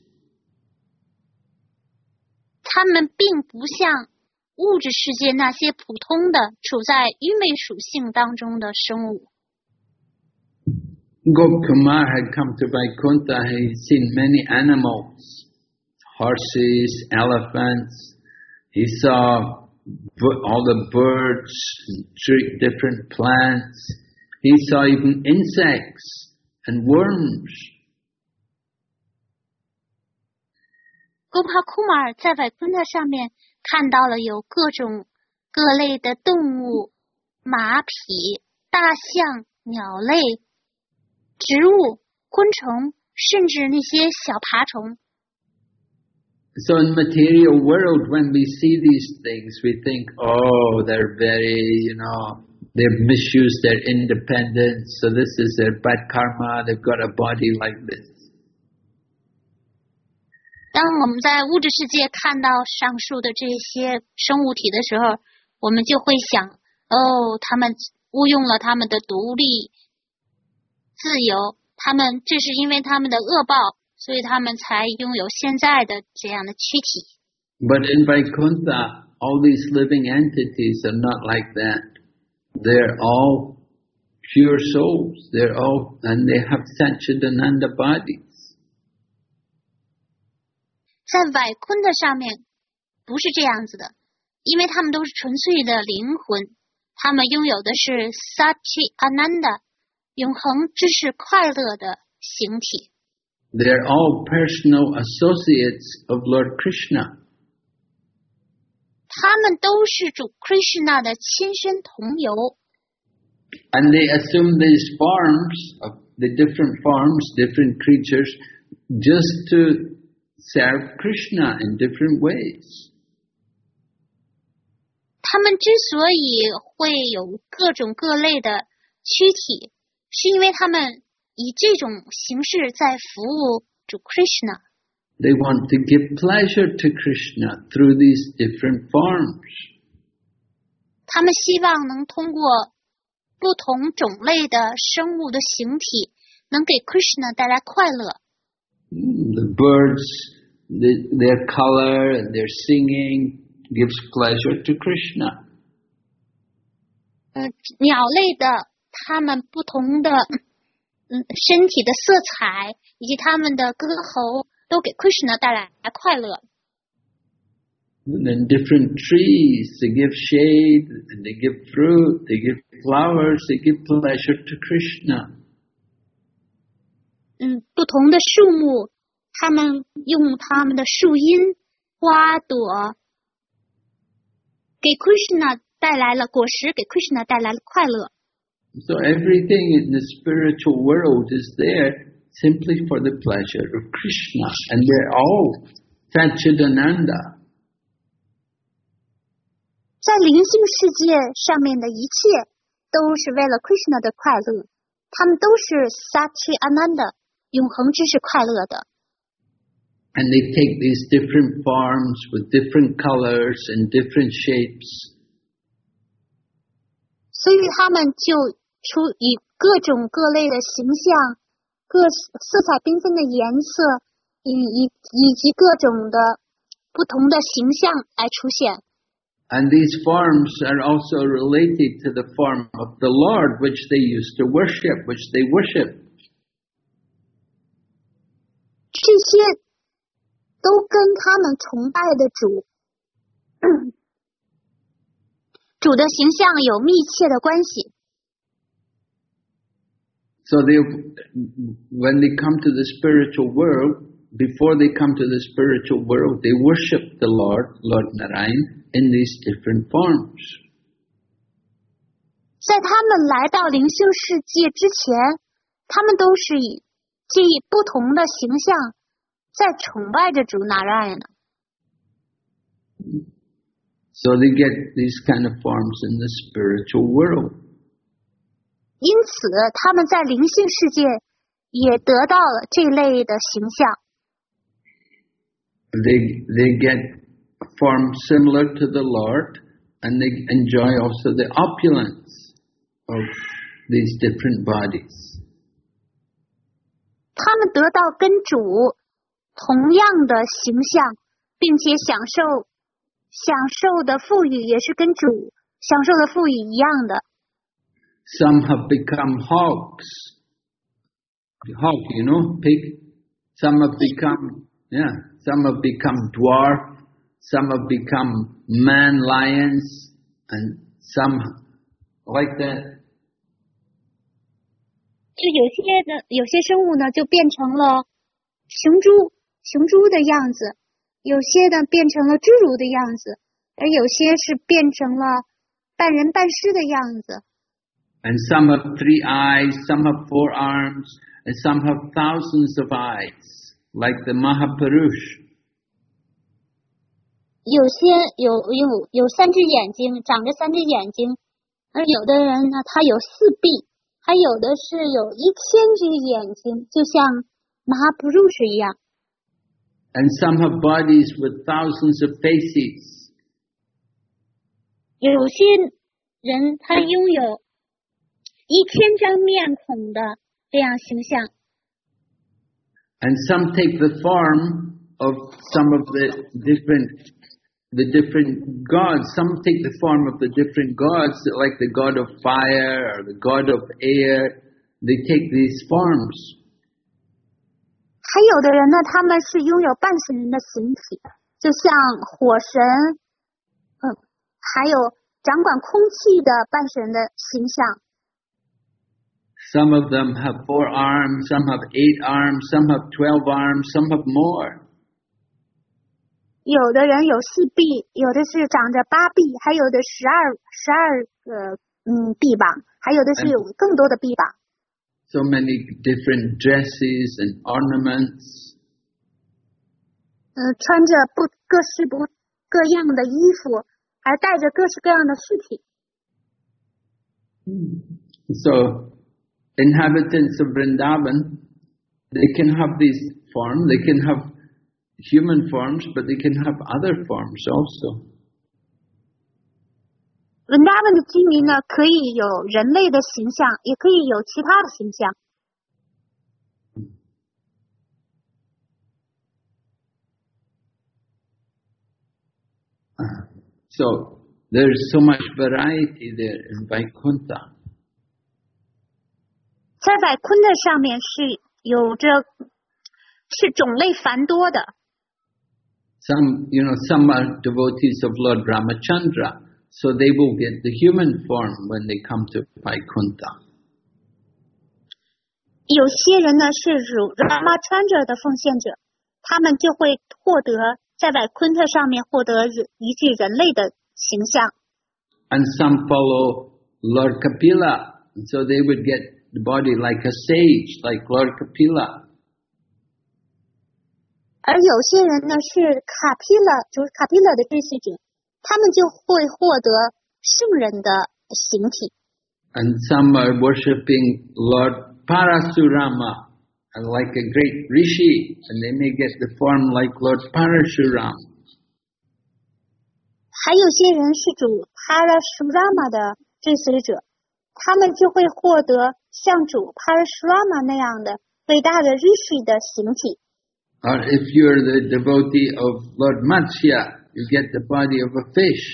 它们并不像物质世界那些普通的处在愚昧属性当中的生物。 Gopakumar had come to Vaikuntha. He'd seen many animals, horses, elephants. He saw all the birds, tree, different plants. He saw even insects and worms. Gopakumar 在外昆塔上面看到了有各种各类的动物，马匹、大象、鸟类、植物、昆虫，甚至那些小爬虫。 So in the material world, when we see these things, we think, oh, they're very, you know, they've misused their independence, so this is their bad karma, they've got a body like this. 当我们在物质世界看到上述的这些生物体的时候，我们就会想，哦，他们误用了他们的独立、自由，他们这是因为他们的恶报，所以他们才拥有现在的这样的躯体。 But in Vaikuntha, all these living entities are not like that. They're all pure souls. They're all, and they have Satchidananda bodies. 在外昆的上面不是这样子的，因为他们都是纯粹的灵魂，他们拥有的是 Satchitananda 永恒知识快乐的形体。 They're all personal associates of Lord Krishna. 他们都是主 Krishna 的亲身同游。 And they assume these forms, of the different forms, different creatures, just to serve Krishna in different ways. 他们之所以会有各种各类的躯体，是因为他们以这种形式在服务主 Krishna。 They want to give pleasure to Krishna through these different forms. 他们希望能通过不同种类的生物的形体，能给 Krishna 带来快乐。 The birds, the, their color and their singing gives pleasure to Krishna. 呃，鸟类的，它们不同的嗯身体的色彩以及它们的歌喉，都给 Krishna 带来快乐。 And then different trees, they give shade, and they give fruit, they give flowers, they give pleasure to Krishna. 嗯，不同的树木，他们用他们的树荫、花朵，给 Krishna 带来了果实，给 Krishna 带来了快乐。 So everything in the spiritual world is there simply for the pleasure of Krishna, and they're all Satchidananda. 在灵性世界上面的一切都是为了 Krishna 的快乐，他们都是 Satchidananda 永恒之是快乐的。 And they take these different forms with different colors and different shapes. 所以他们就出以各种各类的形象，各色彩缤纷的颜色，以以以及各种的不同的形象来出现。 And these forms are also related to the form of the Lord, which they used to worship, which they worship. 这些都跟他们崇拜的主主的形象有密切的关系。 So they, when they come to the spiritual world, before they come to the spiritual world, they worship the Lord, Lord Narayan, in these different forms. 在他们来到灵性世界之前，他们都是以这以不同的形象在崇拜着主 Narayana。 So they get these kind of forms in the spiritual world. 因此，他们在灵性世界也得到了这类的形象。 They, they get form similar to the Lord, and they enjoy also the opulence of these different bodies. 他们得到跟主同样的形象，并且享受享受的富裕也是跟主享受的富裕一样的。 Some have become hawks. Hawk, you know, pig. Some have become, yeah, some have become dwarf. Some have become man lions, and some like that. 就有些的有些生物呢，就变成了雄猪，雄猪的样子；有些呢变成了侏儒的样子，而有些是变成了半人半狮的样子。 And some have three eyes, some have four arms, and some have thousands of eyes, like the Mahapurush. 有些有有有三只眼睛，长着三只眼睛，而有的人呢，他有四臂，还有的是有一千只眼睛，就像马哈普鲁什一样。 And some have bodies with thousands of faces. 有些人他拥有一千张面孔的这样形象。 And some take the form of some of the different the different gods. Some take the form of the different gods, like the god of fire or the god of air. They take these forms. 还有的人呢，他们是拥有半神人的形体，就像火神，嗯，还有掌管空气的半神的形象。 Some of them have four arms, some have eight arms, some have twelve arms, some have more. 有的人有四臂，有的是长着八臂，还有的十二十二个嗯臂膀，还有的是有更多的臂膀。 So many different dresses and ornaments. 嗯，穿着不各式不各样的衣服，还带着各式各样的饰体。 So inhabitants of Vrindavan, they can have these forms, they can have human forms, but they can have other forms also. 文达文的居民呢，可以有人类的形象，也可以有其他的形象。 So there's so much variety there in Vaikuntha. 在vaik昆特上面是有着是种类繁多的。 Some, you know, some are devotees of Lord Ramachandra, so they will get the human form when they come to Vaikuntha. 有些人呢是如 Ramachandra 的奉献者，他们就会获得在vaik昆特上面获得一具人类的形象。 And some follow Lord Kapila, so they would get the body like a sage, like Lord Kapila. 而有些人呢是卡皮勒，就是卡皮勒的追随者，他们就会获得圣人的形体。 And some are worshipping Lord Parasurama, and like a great rishi, and they may get the form like Lord Parashuram. 还有些人是主 Parasurama 的追随者，他们就会获得像主 Parasurama 那样的伟大的 rishi 的形体。 Or if you're the devotee of Lord Matsya, you get the body of a fish.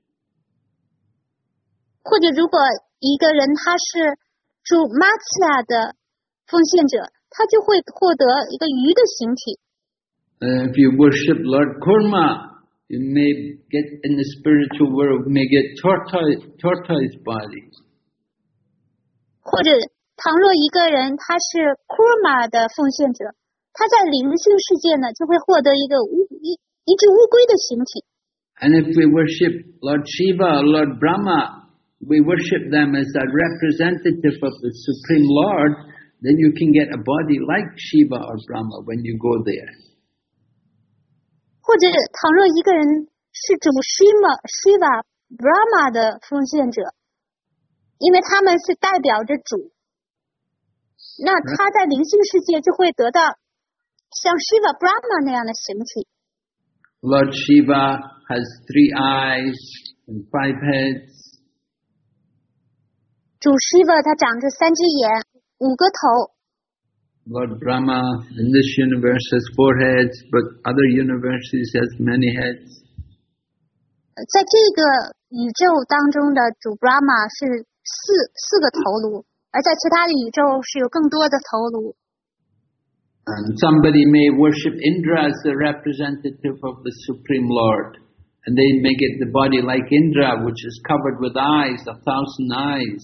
或者如果一个人他是主 Matsya 的奉献者，他就会获得一个鱼的形体。 Uh, if you worship Lord Kurma, you may get in the spiritual world, you may get tortoise, tortoise body. 或者倘若一个人他是 Kurma 的奉献者，他在灵性世界呢，就会获得一个乌一一只乌龟的形体。 And if we worship Lord Shiva or Lord Brahma, we worship them as a representative of the Supreme Lord, then you can get a body like Shiva or Brahma when you go there. 或者倘若一个人是主 Shiva Shiva Brahma 的奉献者，因为他们是代表着主，那他在灵性世界就会得到像 Shiva Brahma 那样的形体。 Lord Shiva has three eyes and five heads. 主 Shiva 他长着三只眼，五个头。 Lord Brahma in this universe has four heads, but other universes has many heads. 在这个宇宙当中的主 Brahma 是四四个头颅，而在其他的宇宙是有更多的头颅。 And somebody may worship Indra as the representative of the Supreme Lord, and they may get the body like Indra, which is covered with eyes, a thousand eyes.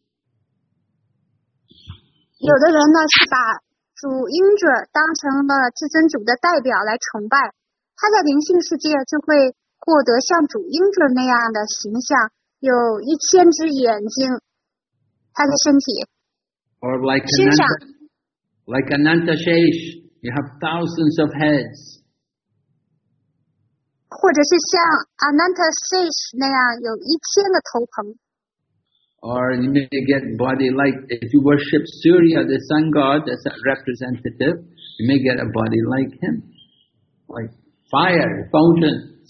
有的人呢是把主 Indra 当成了至尊主的代表来崇拜，他在灵性世界就会获得像主 Indra 那样的形象，有一千只眼睛，他的身体 Or like 身上。 Like Anantashesh, you have thousands of heads. 或者是像 Anantashesh 那样有一千个头棚。 Or you may get body like, if you worship Surya, the sun god, as a representative, you may get a body like him. Like fire, fountains.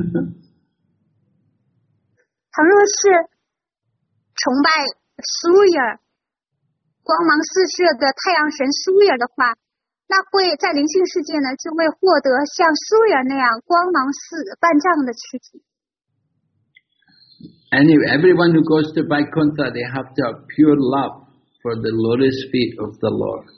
倘若是崇拜 Surya，光芒四射的太阳神苏尔的话，那会在灵性世界呢，就会获得像苏尔那样光芒四万丈的躯体。 Anyway, everyone who goes to Vaikuntha, they have to have pure love for the lotus feet of the Lord.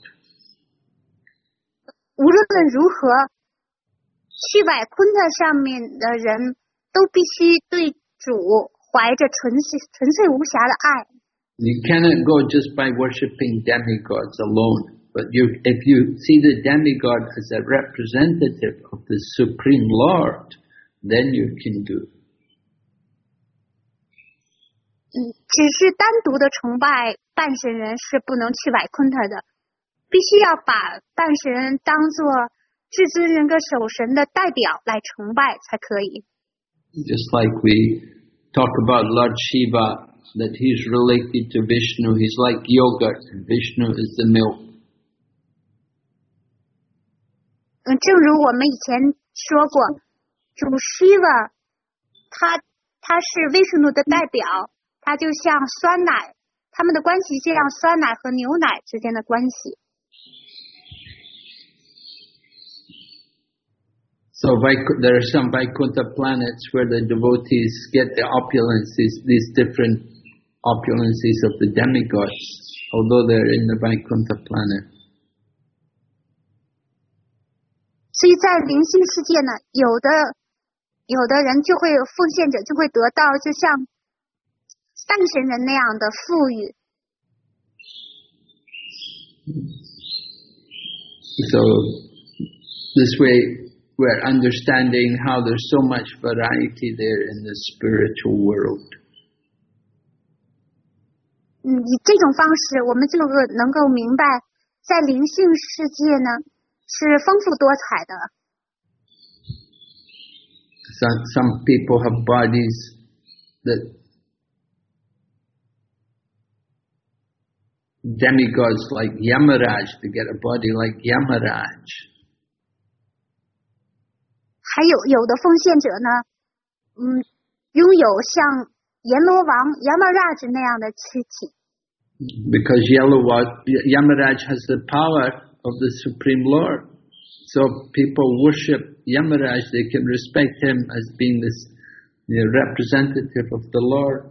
无论如何，去vaik昆特上面的人都必须对主怀着纯纯粹无瑕的爱。 You cannot go just by worshipping demigods alone, but you, if you see the demigod as a representative of the Supreme Lord, then you can do. 嗯，只是单独的崇拜半神人是不能去vaik昆特的，必须要把半神人当作至尊人格守神的代表来崇拜才可以。 Just like we talk about Lord Shiva, that he's related to Vishnu, he's like yogurt, and Vishnu is the milk. 嗯，正如我们以前说过，主 Shiva 他他是 Vishnu 的代表，他就像酸奶，他们的关系就像酸奶和牛奶之间的关系。 So there are some Vaikuntha planets where the devotees get the opulences, these different opulences of the demigods, although they're in the Vaikuntha planet. 所以在灵性世界呢，有的有的人就会奉献者就会得到就像半神人那样的富裕。 So this way we're understanding how there's so much variety there in the spiritual world. 嗯，以这种方式，我们就能够明白，在灵性世界呢是丰富多彩的。 Some some people have bodies that demigods like Yamaraj, they get a body like Yamaraj. 还有有的奉献者呢，嗯，拥有像阎罗王 Yamaraj 那样的躯体。 Because Yamaraj has the power of the Supreme Lord, so people worship Yamaraj. They can respect him as being this, the representative of the Lord.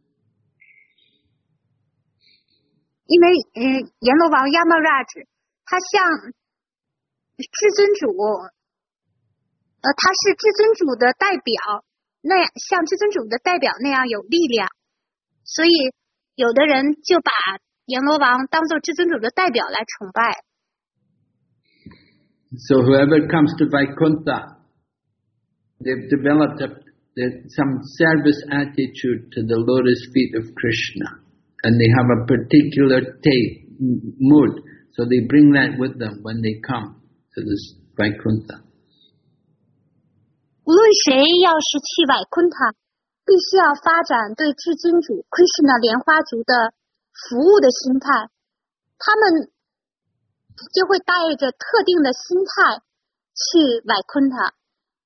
因为嗯，阎罗王 Yamaraj 他像至尊主。呃，他是至尊主的代表，那样像至尊主的代表那样有力量，所以有的人就把阎罗王当作至尊主的代表来崇拜。 So whoever comes to Vaikuntha, they've developed a, some service attitude to the lotus feet of Krishna, and they have a particular taste, mood, so they bring that with them when they come to this Vaikuntha. 无论谁要是去外昆塔，必须要发展对至尊主 Krishna 莲花族的服务的心态，他们就会带着特定的心态去外昆塔。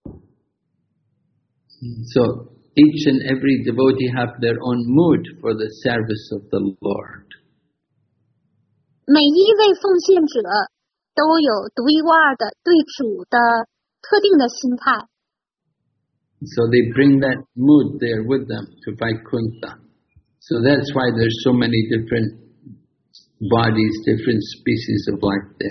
So each and every devotee have their own mood for the service of the Lord. 每一位奉献者都有独一无二的对主的特定的心态。 So they bring that mood there with them to Vaikuntha. So that's why there's so many different bodies, different species of like this.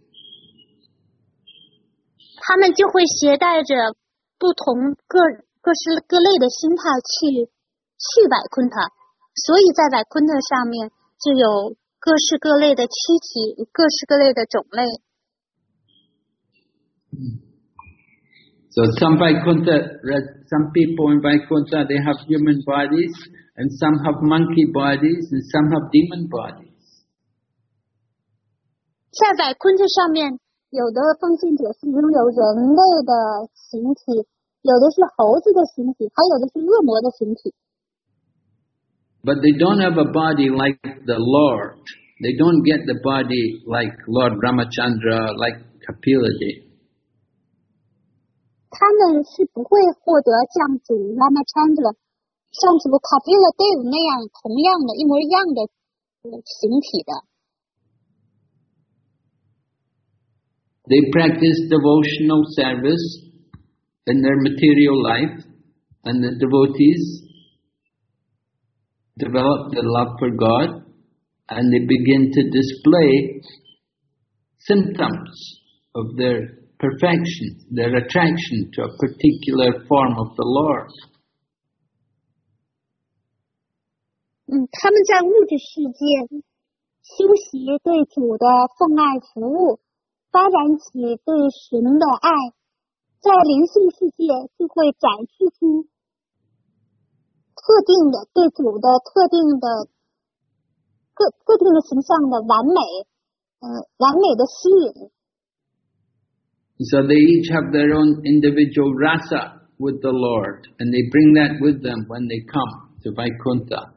他们就会携带着不同各各式各类的心态去去外昆塔，所以在外昆塔上面就有各式各类的躯体，各式各类的种类。 嗯 So some Vaikuntha, some people in Vaikuntha, they have human bodies, and some have monkey bodies, and some have demon bodies. 在外昆特上面，有的奉献者是拥有人类的形体，有的是猴子的形体，还有的是恶魔的形体。 But they don't have a body like the Lord. They don't get the body like Lord Ramachandra, like Kapilade. 他们是不会获得像主 Ramachandra、像主 Kapila Dev 那样同样的、一模一样的形体的。 They practice devotional service in their material life, and the devotees develop their love for God, and they begin to display symptoms of their perfection, their attraction to a particular form of the Lord. 嗯，他们在物质世界修习对主的奉爱服务，发展起对神的爱，在灵性世界就会展示出特定的对主的特定的各特定的形象的完美，嗯、呃，完美的吸引。 So they each have their own individual rasa with the Lord, and they bring that with them when they come to Vaikuntha.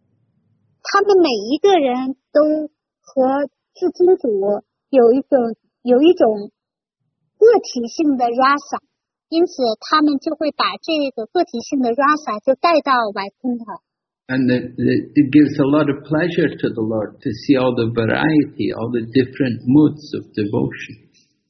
他们每一个人都和至尊主有一种有一种个体性的 rasa， 因此他们就会把这个个体性的 rasa 就带到 Vaikuntha。 And it, it gives a lot of pleasure to the Lord to see all the variety, all the different moods of devotion.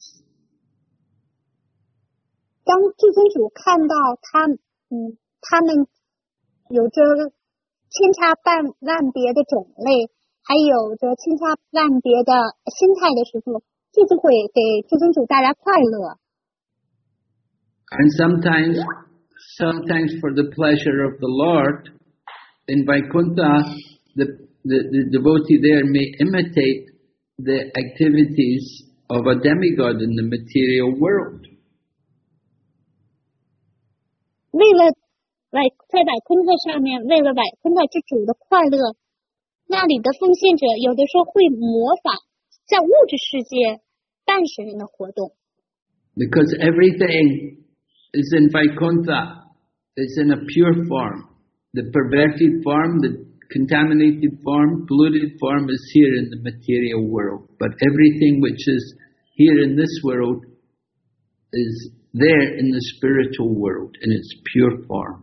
当至尊主看到他，嗯，他们有着千差万万别的种类，还有着千差万别的心态的时候，这就会给至尊主带来快乐。 And sometimes, sometimes for the pleasure of the Lord, in Vaikuntha, the, the, the devotee there may imitate the activities of a demigod in the material world. 为了在在Vaikuntha上面，为了Vaikuntha之主的快乐，那里的奉献者有的时候会模仿在物质世界半神人的活动。 Because everything is in Vaikuntha, is in a pure form. The perverted form, the contaminated form, polluted form is here in the material world. But everything which is here in this world is there in the spiritual world in its pure form.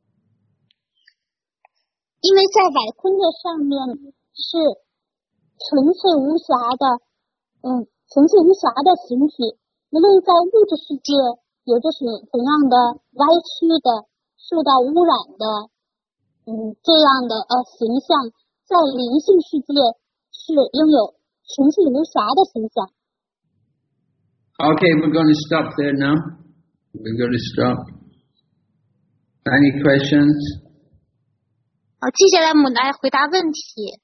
因为在Vaikuntha上面是纯粹无瑕的，嗯，纯粹无瑕的形体，无论在物质世界有着是怎样的歪曲的、受到污染的。 嗯，这样的呃形象，在灵性世界是拥有纯粹无瑕的形象。 Okay, we're going to stop there now. We're going to stop. Any questions? 好，接下来我们来回答问题。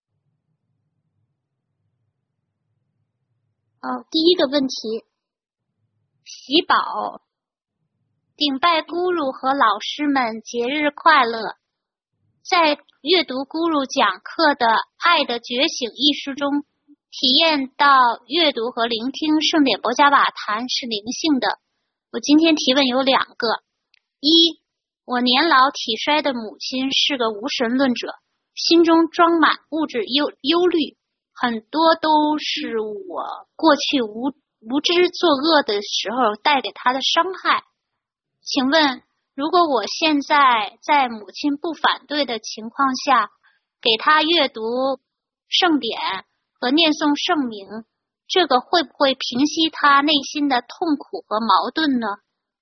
哦，第一个问题，喜宝，顶拜咕噜和老师们节日快乐。 在阅读咕噜讲课的《爱的觉醒》一书中，体验到阅读和聆听圣典博伽瓦坛是灵性的。我今天提问有两个：一，我年老体衰的母亲是个无神论者，心中装满物质忧忧虑，很多都是我过去无无知作恶的时候带给她的伤害。请问？ 如果我现在在母亲不反对的情况下，给她阅读圣典和念诵圣名，这个会不会平息她内心的痛苦和矛盾呢？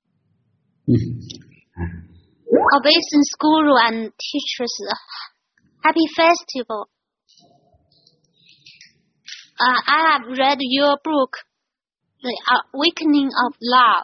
Obeisance Guru and teachers, happy festival. Uh, I have read your book, The Awakening of Love.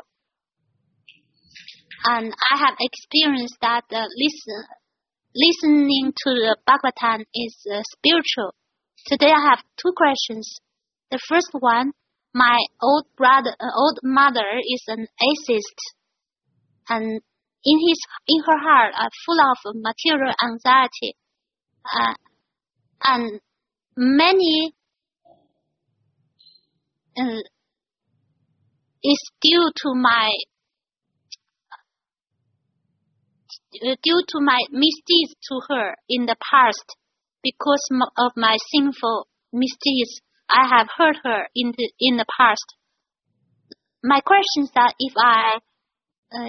And I have experienced that uh, listen, listening to the Bhagavatam is uh, spiritual. Today I have two questions. The first one, my old brother, uh, old mother is an atheist, and in his, in her heart, are full of material anxiety, uh, and many uh, is due to my due to my misdeeds to her in the past. Because of my sinful misdeeds, I have hurt her in the in the past. My question is that if I uh,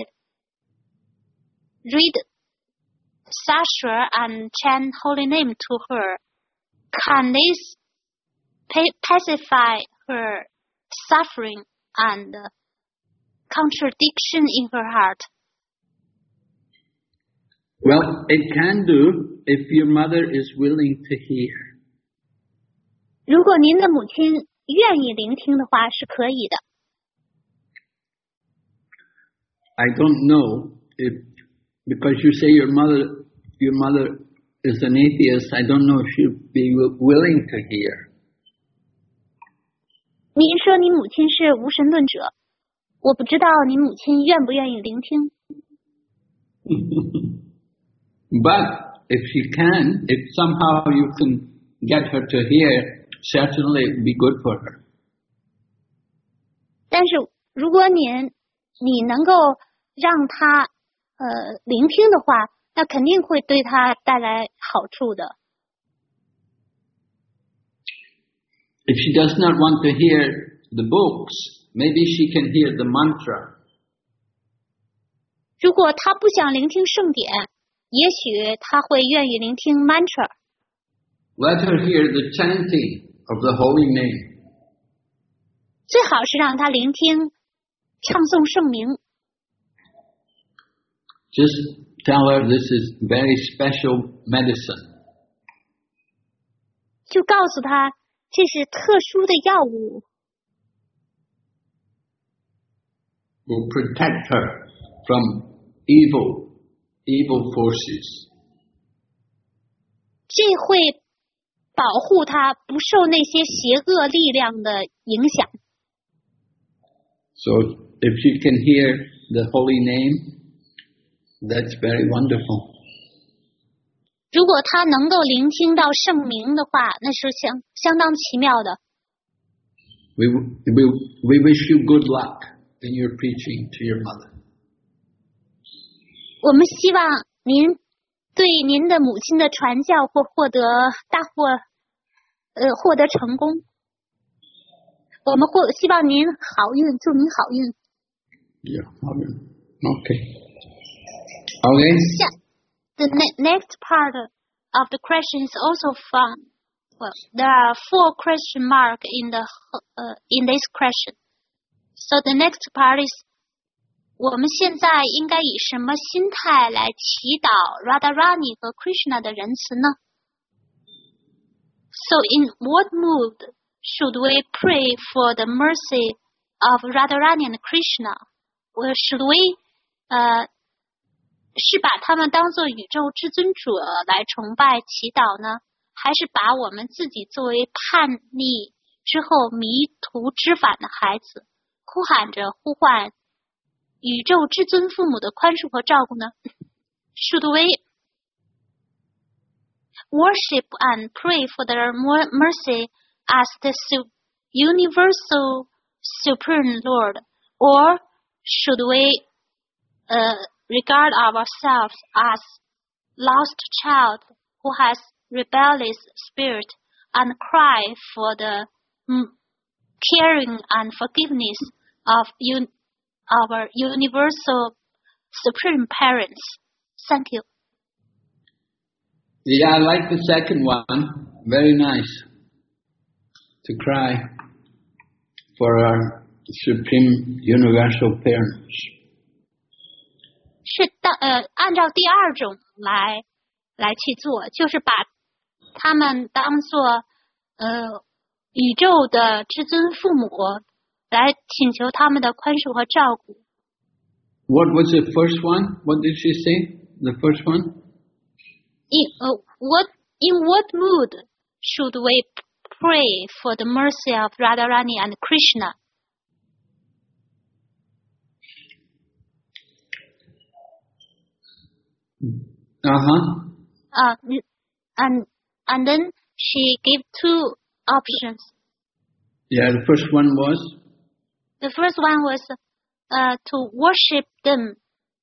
read Sastra and chant holy name to her, can this pacify her suffering and uh, contradiction in her heart? Well, it can do if your mother is willing to hear. 如果您的母亲愿意聆听的话，是可以的。 I don't know if, because you say your mother, your mother is an atheist. I don't know if she'd be willing to hear. 您说您母亲是无神论者，我不知道您母亲愿不愿意聆听。 But if she can, if somehow you can get her to hear, certainly it would be good for her. 但是如果您你能够让她呃聆听的话，那肯定会对她带来好处的。 If she does not want to hear, the books, maybe she can hear the mantra. 如果他不想聆听圣典，也许他会愿意聆听 mantra. Let her hear the chanting of the holy name. 最好是让他聆听唱诵圣名。 Just tell her this is very special medicine. 就告诉他这是特殊的药物。 Will protect her from evil, evil forces. 这会保护他不受那些邪恶力量的影响。 So if she can hear the holy name, that's very wonderful. 如果他能够聆听到圣名的话，那是相相当奇妙的。 We, we, we wish you good luck in your preaching to your mother. 我们希望您对您的母亲的传教或获得大获呃获得成功。我们或希望您好运，祝您好运。 Yeah, 好运。Okay. Okay. Yeah. The ne- next part of the question is also found. Well, there are four question mark in the uh, in this question. So the next part is, 我们现在应该以什么心态来祈祷 Radharani 和 Krishna 的仁慈呢？ So in what mood should we pray for the mercy of Radharani and Krishna? Or should we, 呃、uh,是把他们当作宇宙至尊者来崇拜祈祷呢，还是把我们自己作为叛逆之后迷途知返的孩子，哭喊着呼唤宇宙至尊父母的宽恕和照顾呢？ Should we worship and pray for their mercy as the universal supreme Lord, or should we uh, regard ourselves as lost child who has rebellious spirit and cry for the mm, caring and forgiveness of un- our universal supreme parents? Thank you. Yeah, I like the second one. Very nice. To cry for our supreme universal parents. 是当呃按照第二种来来去做，就是把他们当作呃宇宙的至尊父母，来请求他们的宽恕和照顾。 What was the first one? What did she say? The first one? In uh, what in what mood should we pray for the mercy of Radharani and Krishna? Uh-huh. Uh, and and then she gave two options. Yeah, the first one was? The first one was uh, to worship them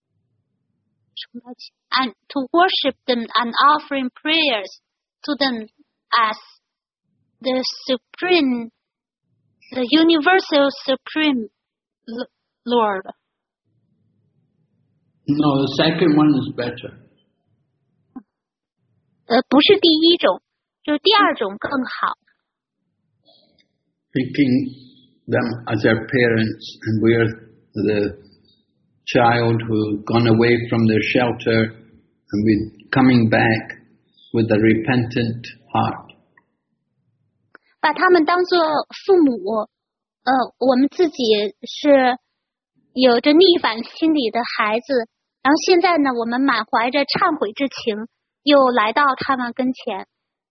and to worship them and offering prayers to them as the supreme, the universal supreme Lord. No, the second one is better. 呃，不是第一种，就是第二种更好。 Thinking them as our parents, and we're the child who's gone away from their shelter, and we're coming back with a repentant heart. 把他们当作父母，呃，我们自己是有着逆反心理的孩子，然后现在呢，我们满怀着忏悔之情，又来到他们跟前。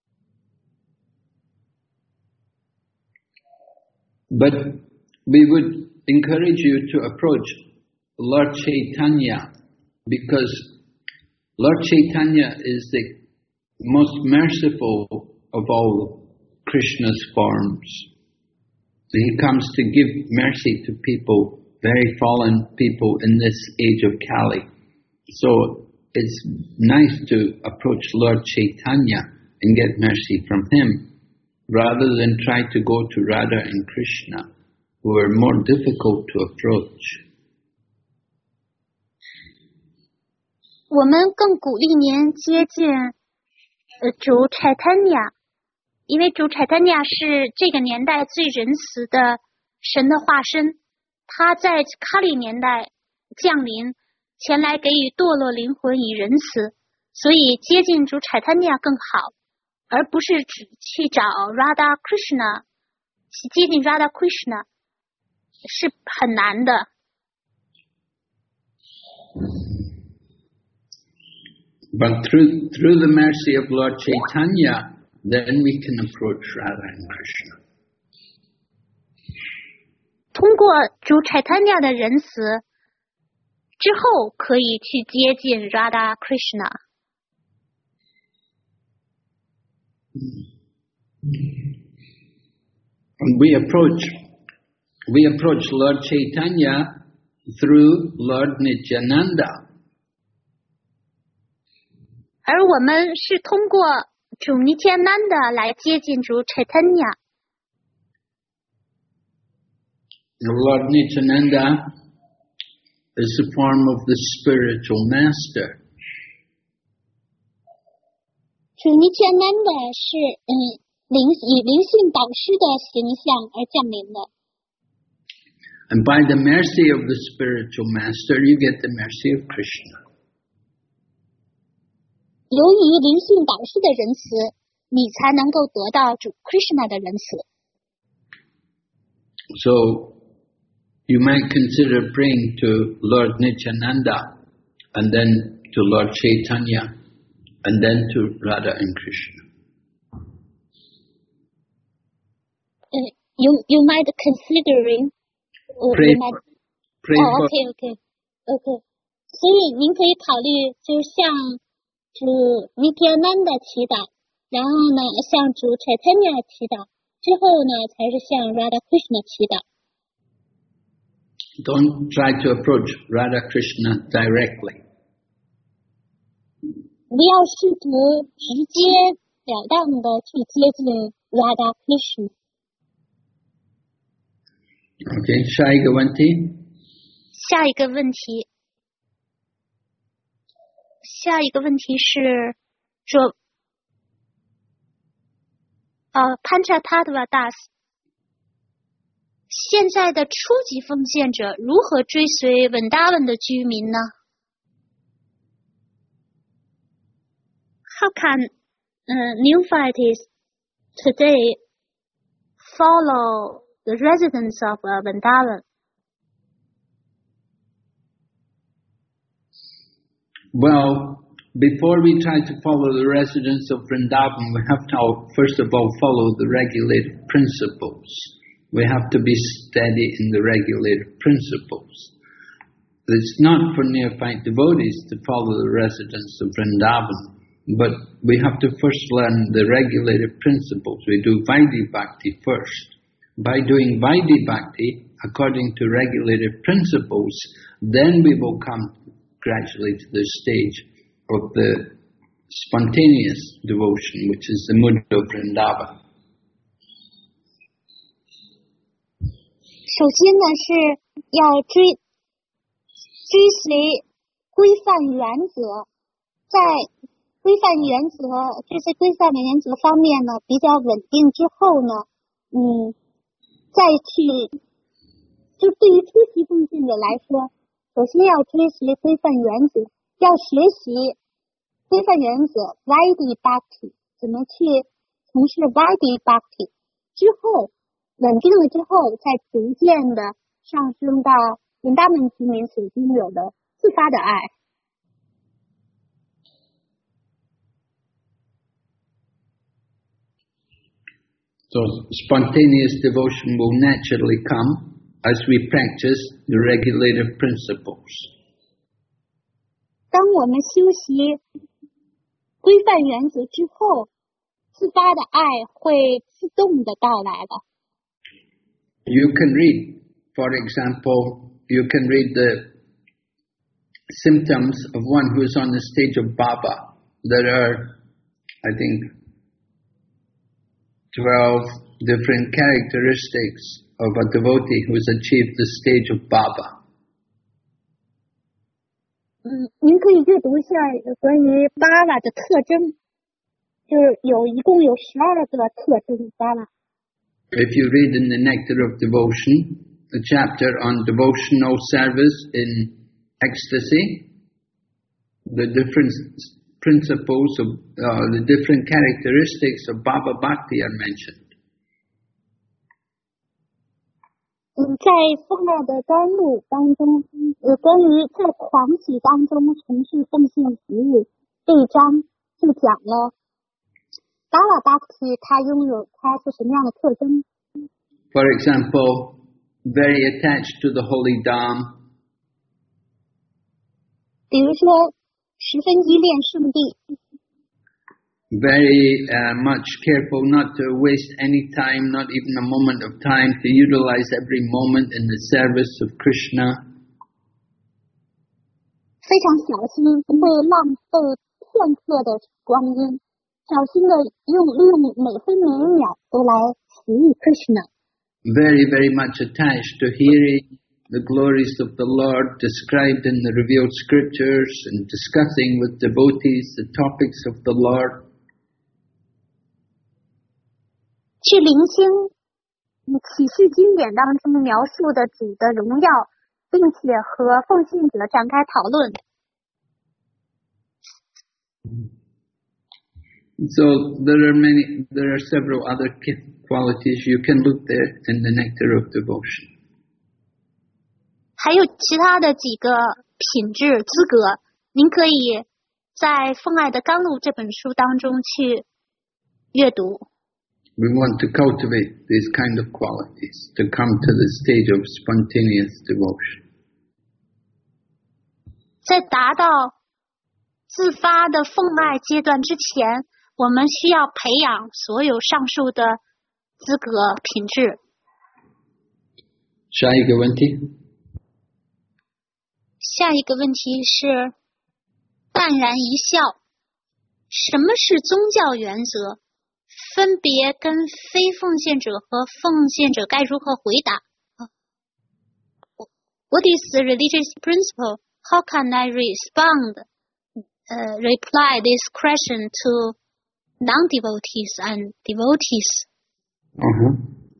But we would encourage you to approach Lord Chaitanya, because Lord Chaitanya is the most merciful of all Krishna's forms. He comes to give mercy to people, very fallen people in this age of Kali. So it's nice to approach Lord Chaitanya and get mercy from him, rather than try to go to Radha and Krishna. who are more difficult to approach. 我们更鼓励您接近呃主 Chaitanya， 因为主 Chaitanya 是这个年代最仁慈的神的化身，他在卡里年代降临，前来给予堕落灵魂以仁慈，所以接近主 Chaitanya 更好，而不是只去找 Radha Krishna， 去接近 Radha Krishna 是很难的。 But through through the mercy of Lord Chaitanya, then we can approach Radha and Krishna. 通过主 Chaitanya 的仁慈之后，可以去接近 Radha Krishna。 And we approach we approach Lord Chaitanya through Lord Nityananda. 而我们是通过主 Nityananda 来接近主 Chaitanya。 Lord Nityananda is the form of the spiritual master. 主 Nityananda 是嗯灵以灵性导师的形象而降临的。 And by the mercy of the spiritual master, you get the mercy of Krishna. 由于灵性导师的仁慈，你才能够得到主 Krishna 的仁慈。 So, you might consider praying to Lord Nityananda, and then to Lord Chaitanya, and then to Radha and Krishna. Uh, you you might considering. Uh, Pray you might, for, pray oh, for, okay, okay, okay. 所以您可以考虑，就向主 Nityananda 祈祷，然后呢，向主 Chaitanya 祈祷，之后呢，才是向 Radha Krishna 祈祷。 Don't try to approach Radha Krishna directly. 不要试图直截了当的去接近 Radha Krishna。 Okay, 下一个问题。 下一个问题，下一个问题是说，呃 Panchatattva Das， 现在的初级奉献者如何追随稳达文的居民呢？ How can uh, neophytes today follow the residents of uh, Vrindavan? Well, before we try to follow the residents of Vrindavan, we have to first of all follow the regulative principles. We have to be steady in the regulative principles. It's not for neophyte devotees to follow the residents of Vrindavan, but we have to first learn the regulative principles. We do Vaidhi Bhakti first. By doing Vaidhi Bhakti, according to regulative principles, then we will come gradually to the stage of the spontaneous devotion, which is the mood of Vrindavan. 首先呢，是要追追随规范原则，在规范原则这些规范的原则方面呢比较稳定之后呢，嗯，再去就对于初级奉献者来说，首先要追随规范原则，要学习规范原则 Vaidhi Bhakti 怎么去从事 Vaidhi Bhakti 之后。稳定了之后，再逐渐的上升到文达门居民所拥有的自发的爱。 So spontaneous devotion will naturally come as we practice the regulative principles. 当我们修习规范原则之后，自发的爱会自动的到来了。 You can read, for example, you can read the symptoms of one who is on the stage of Baba. There are, I think, twelve different characteristics of a devotee who has achieved the stage of Baba. 嗯，您可以阅读一下关于巴瓦的特征，就是有一共有十二个特征巴瓦。 If you read in the Nectar of Devotion, the chapter on devotional service in ecstasy, the different principles of uh, the different characteristics of Baba Bhakti are mentioned. 嗯，在奉爱的甘露当中，呃，关于在狂喜当中从事奉献服务这一章就讲了巴瓦巴提他拥有他是什么样的特征。 For example, very attached to the holy Dham. 比如说，十分依恋圣地。 Very uh, much careful not to waste any time, not even a moment of time, to utilize every moment in the service of Krishna. 非常小心，不会浪费片刻的光阴，小心的用利用每分每秒都来服务 Krishna。 Very, very much attached to hearing the glories of the Lord described in the revealed scriptures and discussing with devotees the topics of the Lord. 去聆听启示经典当中描述的主的荣耀，并且和奉献者展开讨论。 So there are many, there are several other qualities you can look there in the Nectar of Devotion. 还有其他的几个品质资格，您可以在《奉爱的甘露》这本书当中去阅读。 We want to cultivate these kind of qualities to come to the stage of spontaneous devotion. 在达到自发的奉爱阶段之前，我们需要培养所有上述的资格品质。 下一个问题。 下一个问题是淡然一笑。什么是宗教原则？分别跟非奉献者和奉献者该如何回答 ？What is the religious principle? How can I respond? Uh, reply this question to non-devotees and devotees. Uh-huh.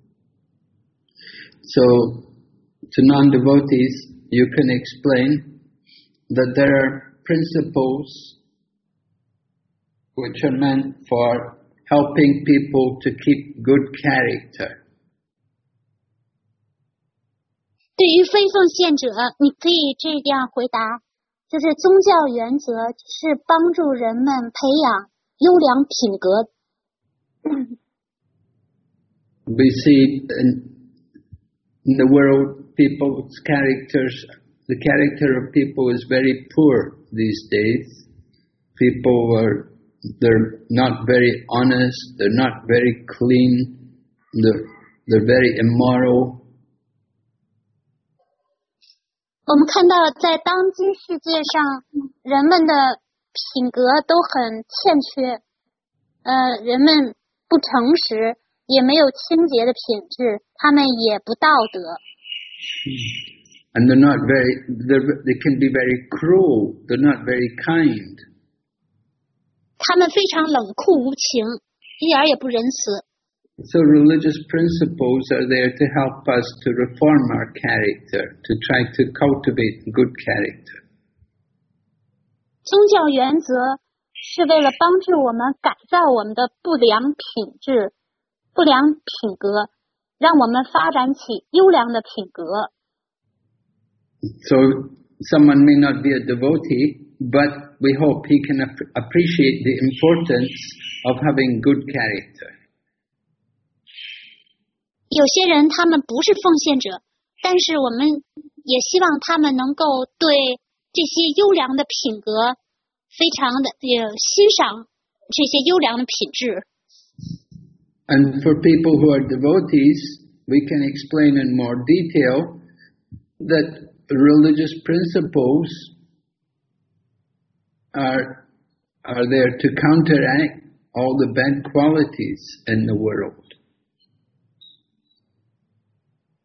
So, to non-devotees, you can explain that there are principles which are meant for helping people to keep good character. 对于非奉献者，你可以这样回答，就是宗教原则是帮助人们培养优良品格。 We see in, in the world people's characters, the character of people is very poor these days. People are They're not very honest, they're not very clean, they're, they're very immoral. 我们看到在当今世界上，人们的品格都很欠缺，呃，人们不诚实，也没有清洁的品质，他们也不道德。 And they're not very, they're, they can be very cruel, they're not very kind. 他们非常冷酷无情，一点也不仁慈。 So religious principles are there to help us to reform our character, to try to cultivate good character. 宗教原则是为了帮助我们改造我们的不良品质、不良品格，让我们发展起优良的品格。 So someone may not be a devotee, but we hope he can ap- appreciate the importance of having good character. 有些人他们不是奉献者，但是我们也希望他们能够对这些优良的品格非常的也欣赏这些优良的品质。 And for people who are devotees, we can explain in more detail that religious principles are are there to counteract all the bad qualities in the world.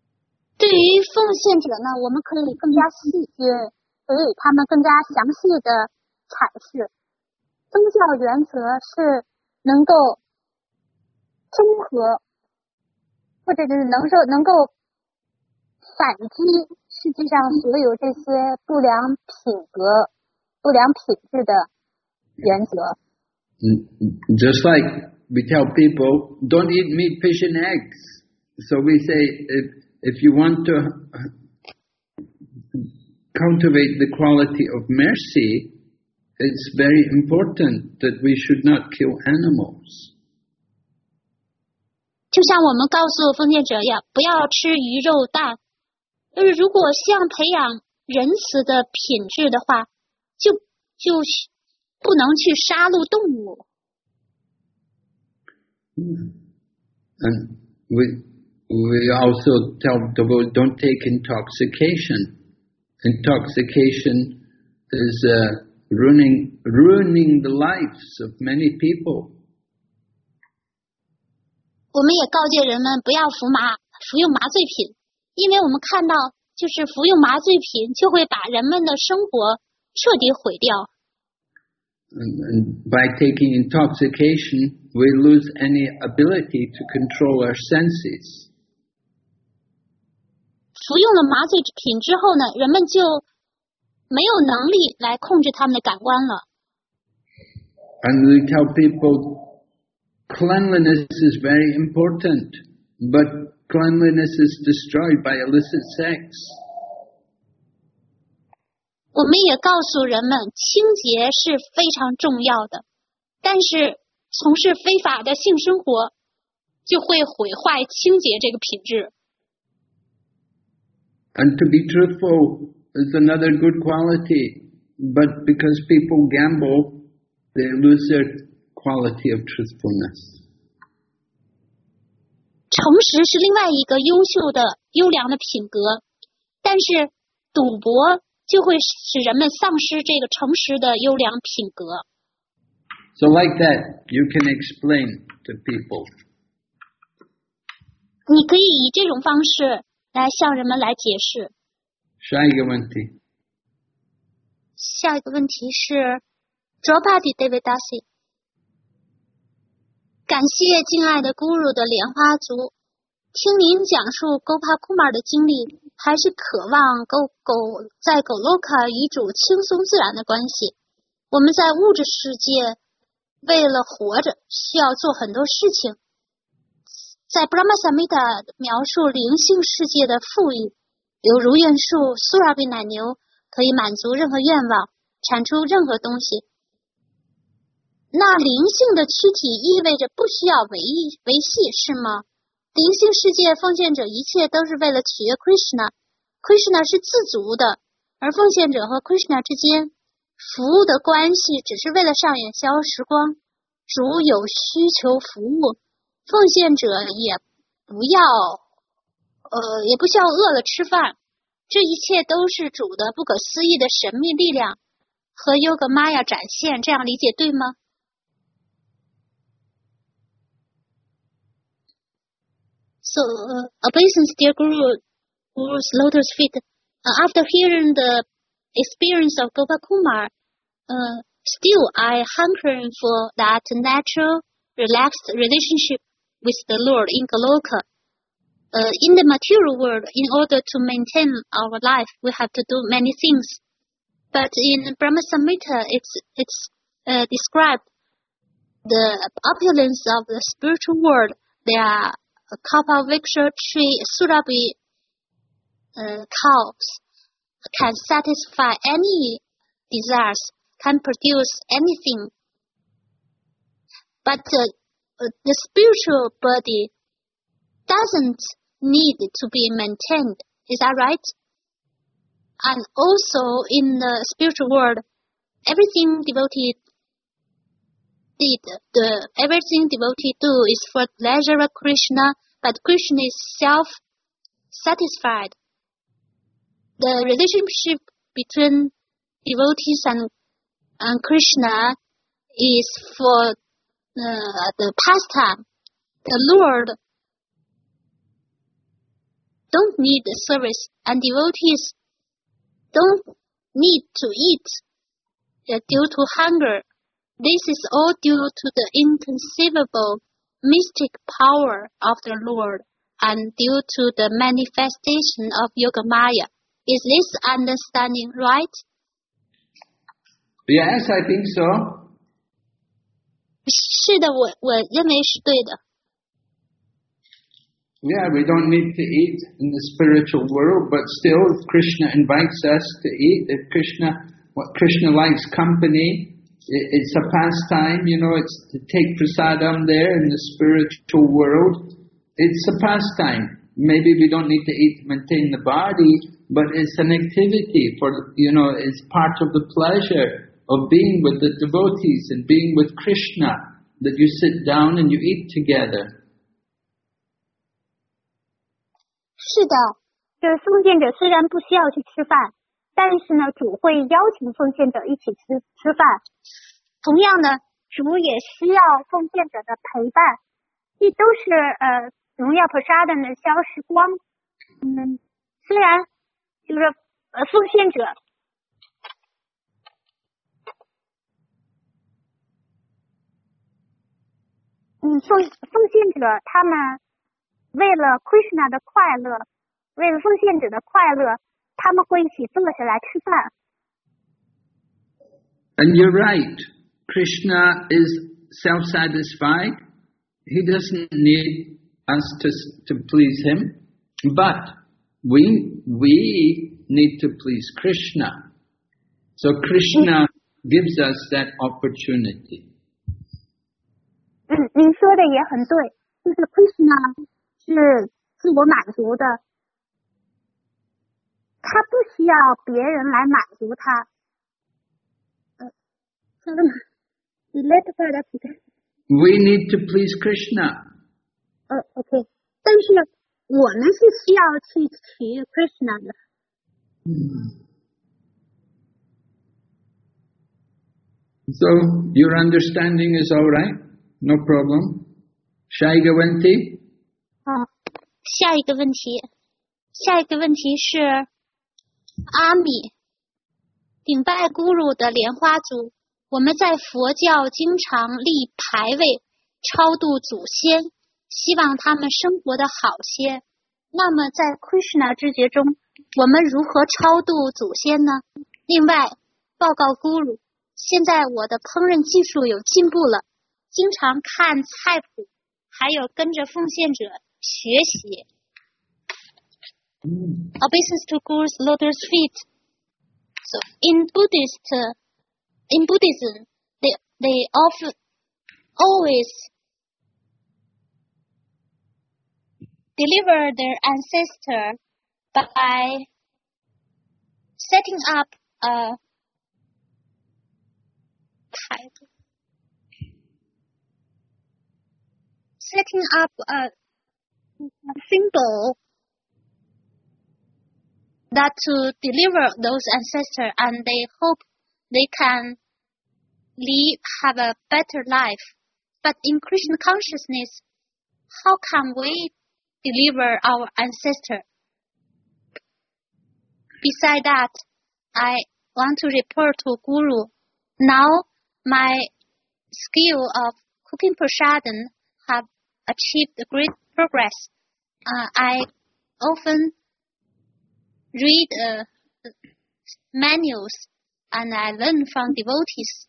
对于奉献者呢，我们可以更加细节，给予他们更加详细的阐释。宗教原则是能够综合，或者是能够能够反击世界上所有这些不良品格、不良品质的原则。 Just like we tell people, don't eat meat, fish, and eggs. So we say, if, if you want to cultivate the quality of mercy, it's very important that we should not kill animals. 就像我们告诉奉献者呀，不要吃鱼肉蛋。就是如果想培养仁慈的品质的话，就就不能去杀戮动物。 And we we also tell people don't take intoxication. Intoxication is uh, ruining ruining the lives of many people. 我们也告诫人们不要服麻服用麻醉品，因为我们看到就是服用麻醉品就会把人们的生活彻底毁掉。 And, and by taking intoxication, we lose any ability to control our senses. 服用了麻醉品之后呢，人们就没有能力来控制他们的感官了。 And we tell people cleanliness is very important, but cleanliness is destroyed by illicit sex. 我们也告诉人们，清洁是非常重要的，但是从事非法的性生活就会毁坏清洁这个品质。 And to be truthful is another good quality, but because people gamble, they lose their quality of truthfulness. 诚实是另外一个优秀的、优良的品格，但是赌博就会使人们丧失这个诚实的优良品格。 So like that, you can explain to people. 你可以以这种方式来向人们来解释。 下一个问题。 下一个问题是 Draupadi Devidasi。感谢敬爱的 Guru 的莲花族，听您讲述 Gopakumar 的经历，还是渴望狗狗在狗洛卡与主轻松自然的关系。我们在物质世界为了活着需要做很多事情。在 Brahma Samhita 描述灵性世界的富裕，有如愿树、苏拉比奶牛，可以满足任何愿望，产出任何东西。那灵性的躯体意味着不需要维维系，是吗？灵性世界奉献者一切都是为了取悦 Krishna，Krishna 是自足的，而奉献者和 Krishna 之间服务的关系只是为了上演消时光。主有需求服务，奉献者也不要呃也不需要饿了吃饭，这一切都是主的不可思议的神秘力量和 Yoga Maya 展现，这样理解对吗？So, uh, obeisance, dear Guru, Guru's lotus feet. Uh, after hearing the experience of Gopakumar, uh, still I hankering for that natural, relaxed relationship with the Lord in Goloka. Uh, in the material world, in order to maintain our life, we have to do many things. But in Brahma Samhita, it's it's uh, described the opulence of the spiritual world. There are a Kalpa Vriksha tree, Surabhi uh, cows can satisfy any desires, can produce anything. But uh, uh, the spiritual body doesn't need to be maintained. Is that right? And also in the spiritual world, everything devotee did, the everything devotee do is for pleasure of Krishna, but Krishna is self-satisfied. The relationship between devotees and, and Krishna is for uh, the pastime. The Lord don't need service, and devotees don't need to eat due to hunger. This is all due to the inconceivable mystic power of the Lord and due to the manifestation of Yogamaya. Is this understanding right? Yes, I think so. 是的，我我认为是对的。 Yeah, we don't need to eat in the spiritual world, but still, if Krishna invites us to eat, if Krishna, what Krishna likes company, it, it's a pastime, you know, it's to take prasadam there in the spiritual world. It's a pastime. Maybe we don't need to eat to maintain the body, but it's an activity for, you know, it's part of the pleasure of being with the devotees and being with Krishna, that you sit down and you eat together. 是的，就是奉献者虽然不需要去吃饭，但是呢，主会邀请奉献者一起吃吃饭。同样呢，主也需要奉献者的陪伴，这都是呃荣耀菩萨的呢消时光。嗯，虽然就是呃奉献者，嗯奉奉献者他们。为了 Krishna 的快乐，为了奉献者的快乐，他们会一起坐下来吃饭。 And you're right. Krishna is self-satisfied. He doesn't need us to to please him, but we we need to please Krishna. So Krishna gives us that opportunity. 嗯，您说的也很对，就是 Krishna 是自我满足的，他不需要别人来满足他。呃，好了吗？你 let her up We need to please Krishna. 呃 ，OK， 但是我们是需要去取 Krishna 的。 Hmm. So your understanding is all right, no problem. Shaigavanti? 啊，下一个问题，下一个问题是阿米顶拜咕噜的莲花族。我们在佛教经常立牌位超度祖先，希望他们生活的好些。那么在 Krishna 知觉中，我们如何超度祖先呢？另外，报告咕噜，现在我的烹饪技术有进步了，经常看菜谱，还有跟着奉献者学习。Obeisance to Guru's lotus feet. So in Buddhist, uh, in Buddhism, they they often always deliver their ancestor by setting up a setting up a symbol that to deliver those ancestors, and they hope they can live, have a better life. But in Krishna consciousness, how can we deliver our ancestor? Beside that, I want to report to Guru. Now my skill of cooking prasadam have achieved great progress. Uh, I often read uh, manuals and I learn from devotees.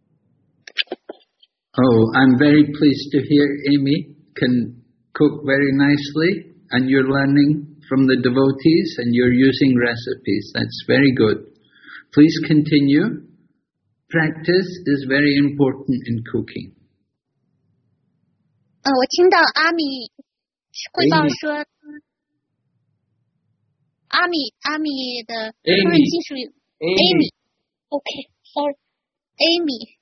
Oh, I'm very pleased to hear Amy can cook very nicely and you're learning from the devotees and you're using recipes. That's very good. Please continue. Practice is very important in cooking. 呃，我听到阿米汇报说，阿米阿米的烹饪技术 ，Amy，OK，sorry，Amy，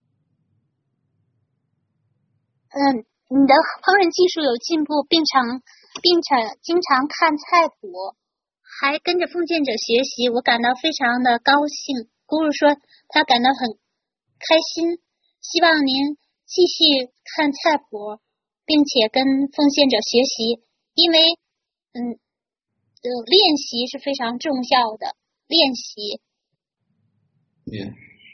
嗯，你的烹饪技术有进步，并常并且经常看菜谱，还跟着奉献者学习，我感到非常的高兴。姑姑说她感到很开心，希望您继续看菜谱，并且跟奉献者学习，因为嗯， 的练习是非常重要的。练习。 Yeah.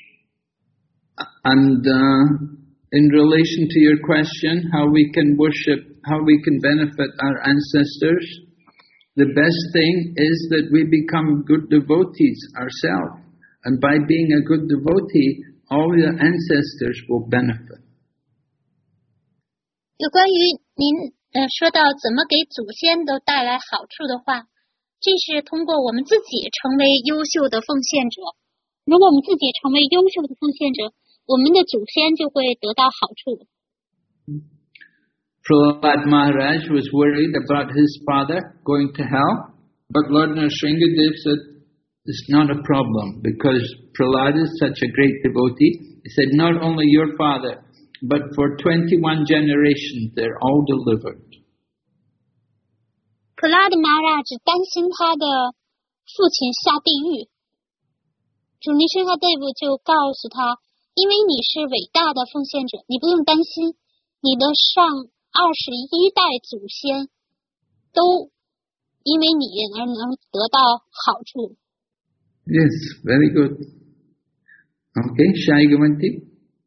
And uh, in relation to your question, how we can worship, how we can benefit our ancestors, the best thing is that we become good devotees ourselves. And by being a good devotee, all your ancestors will benefit. 有关于您呃说到怎么给祖先都带来好处的话，这是通过我们自己成为优秀的奉献者。如果我们自己成为优秀的奉献者，我们的祖先就会得到好处。 Prahlad Maharaj was worried about his father going to hell, but Lord Nrsingadev said it's not a problem because Prahlad is such a great devotee. He said not only your father, but for twenty-one generations they're all delivered. Prahlad Maharaj 担心他的父亲下地狱，主尼申哈dev就告诉他，因为你是伟大的奉献者，你不用担心，你的上二十一代祖先都因为你而能得到好处。 Yes, very good. Okay, 下一个问题。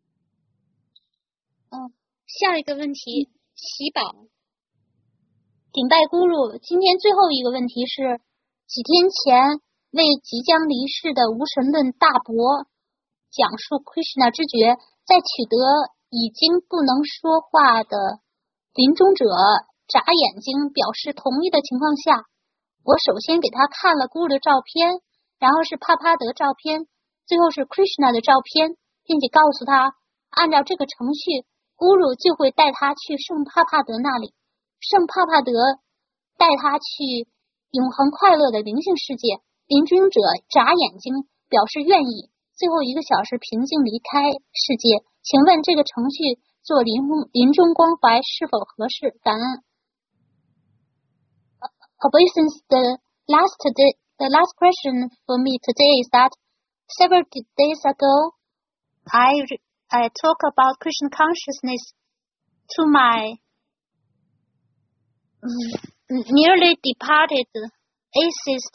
嗯，下一个问题，喜宝。顶拜咕噜，今天最后一个问题是，几天前为即将离世的无神论大伯讲述 Krishna 知觉，在取得已经不能说话的临终者眨眼睛表示同意的情况下，我首先给他看了咕噜的照片，然后是帕帕德照片，最后是 Krishna 的照片，并且告诉他，按照这个程序，咕噜就会带他去圣帕帕德那里，圣帕帕德带他去永恒快乐的灵性世界，临终者眨眼睛表示愿意，最后一个小时平静离开世界。请问这个程序做临临终关怀是否合适？感恩。Obeisance, the last day, the last question for me today is that several days ago, I I talk about Krishna consciousness to my nearly departed atheist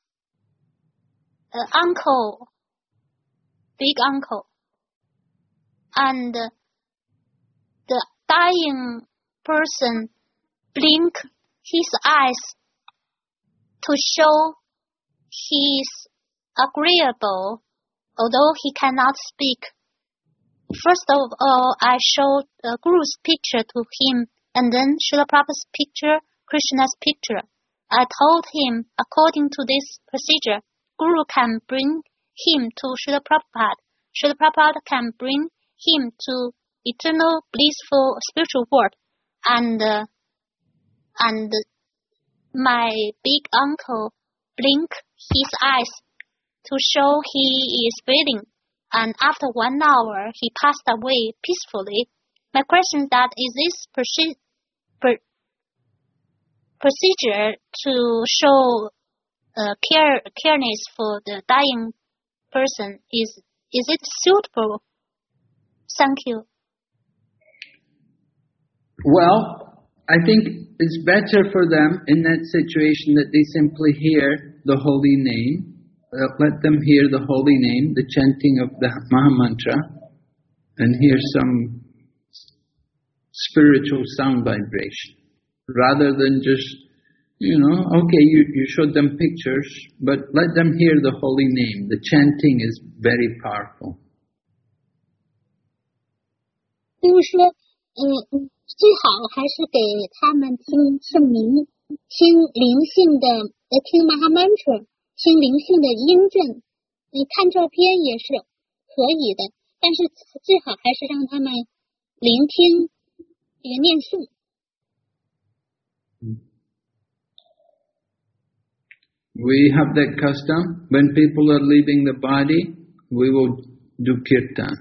uh, uncle, big uncle, and the dying person blink his eyes to show he is agreeable, although he cannot speak. First of all, I showed the Guru's picture to him, and then Srila Prabhupada's picture, Krishna's picture. I told him, according to this procedure, Guru can bring him to Srila Prabhupada. Srila Prabhupada can bring him to eternal blissful spiritual world. And uh, and my big uncle blinked his eyes to show he is breathing. And after one hour, he passed away peacefully. My question is that, is this proce- per- procedure to show uh, care careness for the dying person, is is it suitable? Thank you. Well, I think it's better for them in that situation that they simply hear the holy name. Uh, let them hear the holy name, the chanting of the Mahamantra, and hear some spiritual sound vibration. Rather than just, you know, okay, you, you showed them pictures, but let them hear the holy name. The chanting is very powerful. 就是说，嗯，最好还是给他们听圣名，听灵性的，呃，听 Mahamantra。听灵性的音证，你看照片也是可以的，但是最好还是让他们聆听这个念诵。 We have that custom. When people are leaving the body, we will do kirtan.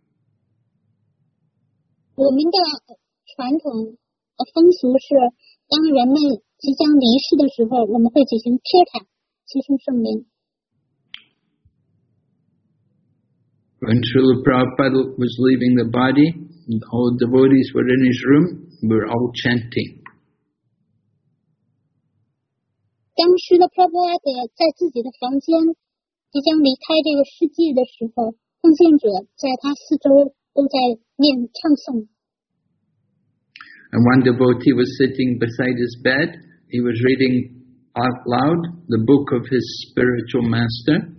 我们的传统风俗是，当人们即将离世的时候，我们会举行 kirtan。 When Srila Prabhupada was leaving the body, all the devotees were in his room, we were all chanting. 当当施了 Prabhupada 在自己的房间即将离开这个世界的时候，奉献者在他四周都在念唱诵。 And one devotee was sitting beside his bed. He was reading out loud the book of his spiritual master.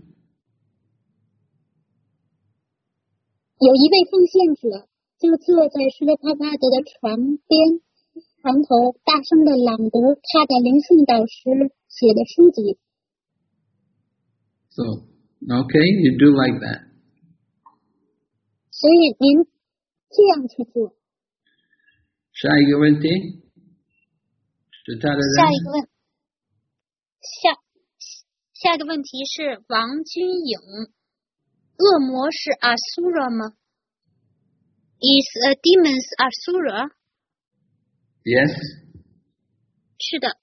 有一位奉献者就坐在施了 Prabhupada 的床边，床头大声的朗读他的灵性导师写的书籍。 So, okay, you do like that. 所以您这样去做。 下一个问题，是他的人。 下一个问，下下一个问题是王君颖，恶魔是 Asura 吗 ？Is a demons Asura？ Yes. 是的。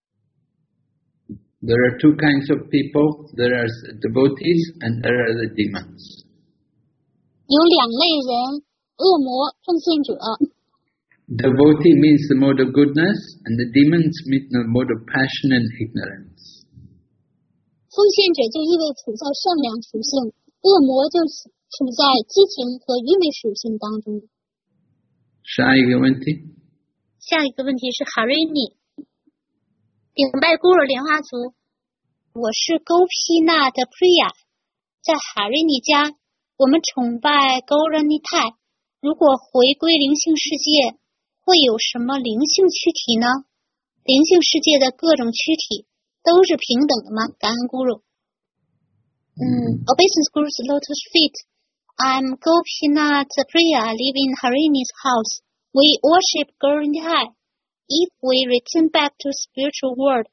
There are two kinds of people. There are devotees and there are the demons. 有两类人，恶魔、奉献者。 Devotee means the mode of goodness, and the demons mean the mode of passion and ignorance. 奉献者就意味处在善良属性，恶魔就处在激情和愚昧属性当中。 下一个问题。 下一个问题是 Harini， 顶拜孤儿莲花族，我是勾皮娜的 Priya， 在 Harini 家，我们崇拜勾人尼泰。如果回归灵性世界，会有什么灵性躯体呢？灵性世界的各种躯体都是平等的吗？感恩 Guru。嗯 ，Obeisance Guru's lotus feet. I'm Gopinath Priya, live in Harini's house. We worship Gauri Nithai. If we return back to spiritual world,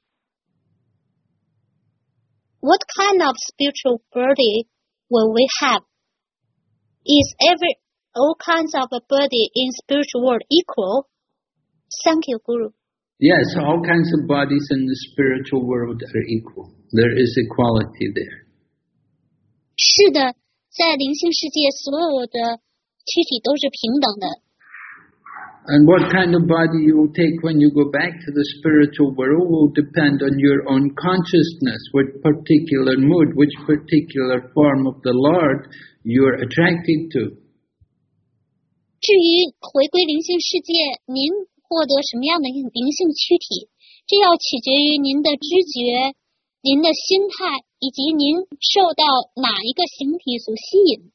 what kind of spiritual body will we have? Is every all kinds of a body in spiritual world equal? Thank you, Guru. Yes, all kinds of bodies in the spiritual world are equal. There is equality there. 是的，在灵性世界，所有的躯体都是平等的。 And what kind of body you will take when you go back to the spiritual world will depend on your own consciousness, what particular mood, which particular form of the Lord you are attracted to. 至于回归灵性世界，您获得什么样的灵性躯体，这要取决于您的知觉、您的心态，以及您受到哪一个形体所吸引。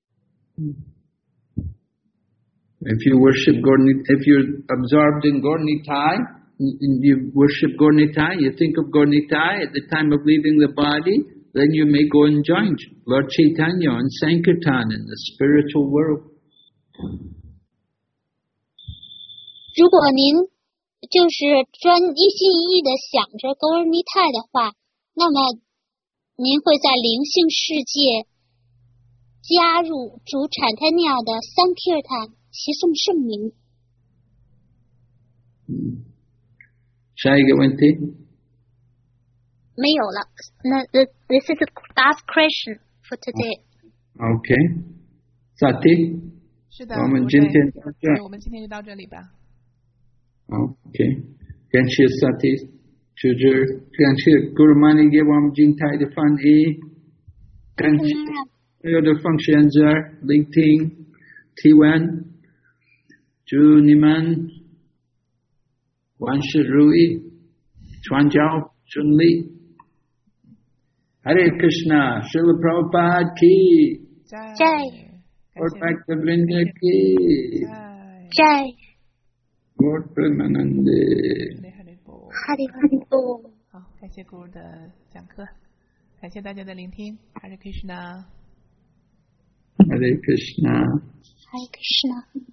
If you worship Gauri, if you're absorbed in Gauri Nitai, and you worship Gauri Nitai, you think of Gauri Nitai at the time of leaving the body, then you may go and join Lord Chaitanya and Sankirtan in the spiritual world. 如果您就是专一心一意的想着勾尔尼泰的话，那么您会在灵性世界加入主产泰尼亚的桑提尔坦齐颂圣名。 下一个问题。 没有了。那 this is the last question for today. Okay. Sati. 是的， 我们今天到这。 我们今天就到这里吧。 Okay. 感谢 Sati 主持，感谢 Guru Mani 给我们精彩的翻译，感谢所有的奉献者聆听提问，祝你们万事如意，传教顺利。Hare Krishna, Srila Prabhupada ki Jai. Lord Bhaktivinoda ki Jai. Lord Premanande. Hare Hare Bol. 好，感谢 Guru 的讲课，感谢大家的聆听。Hare Krishna. Hare Krishna. Hare Krishna.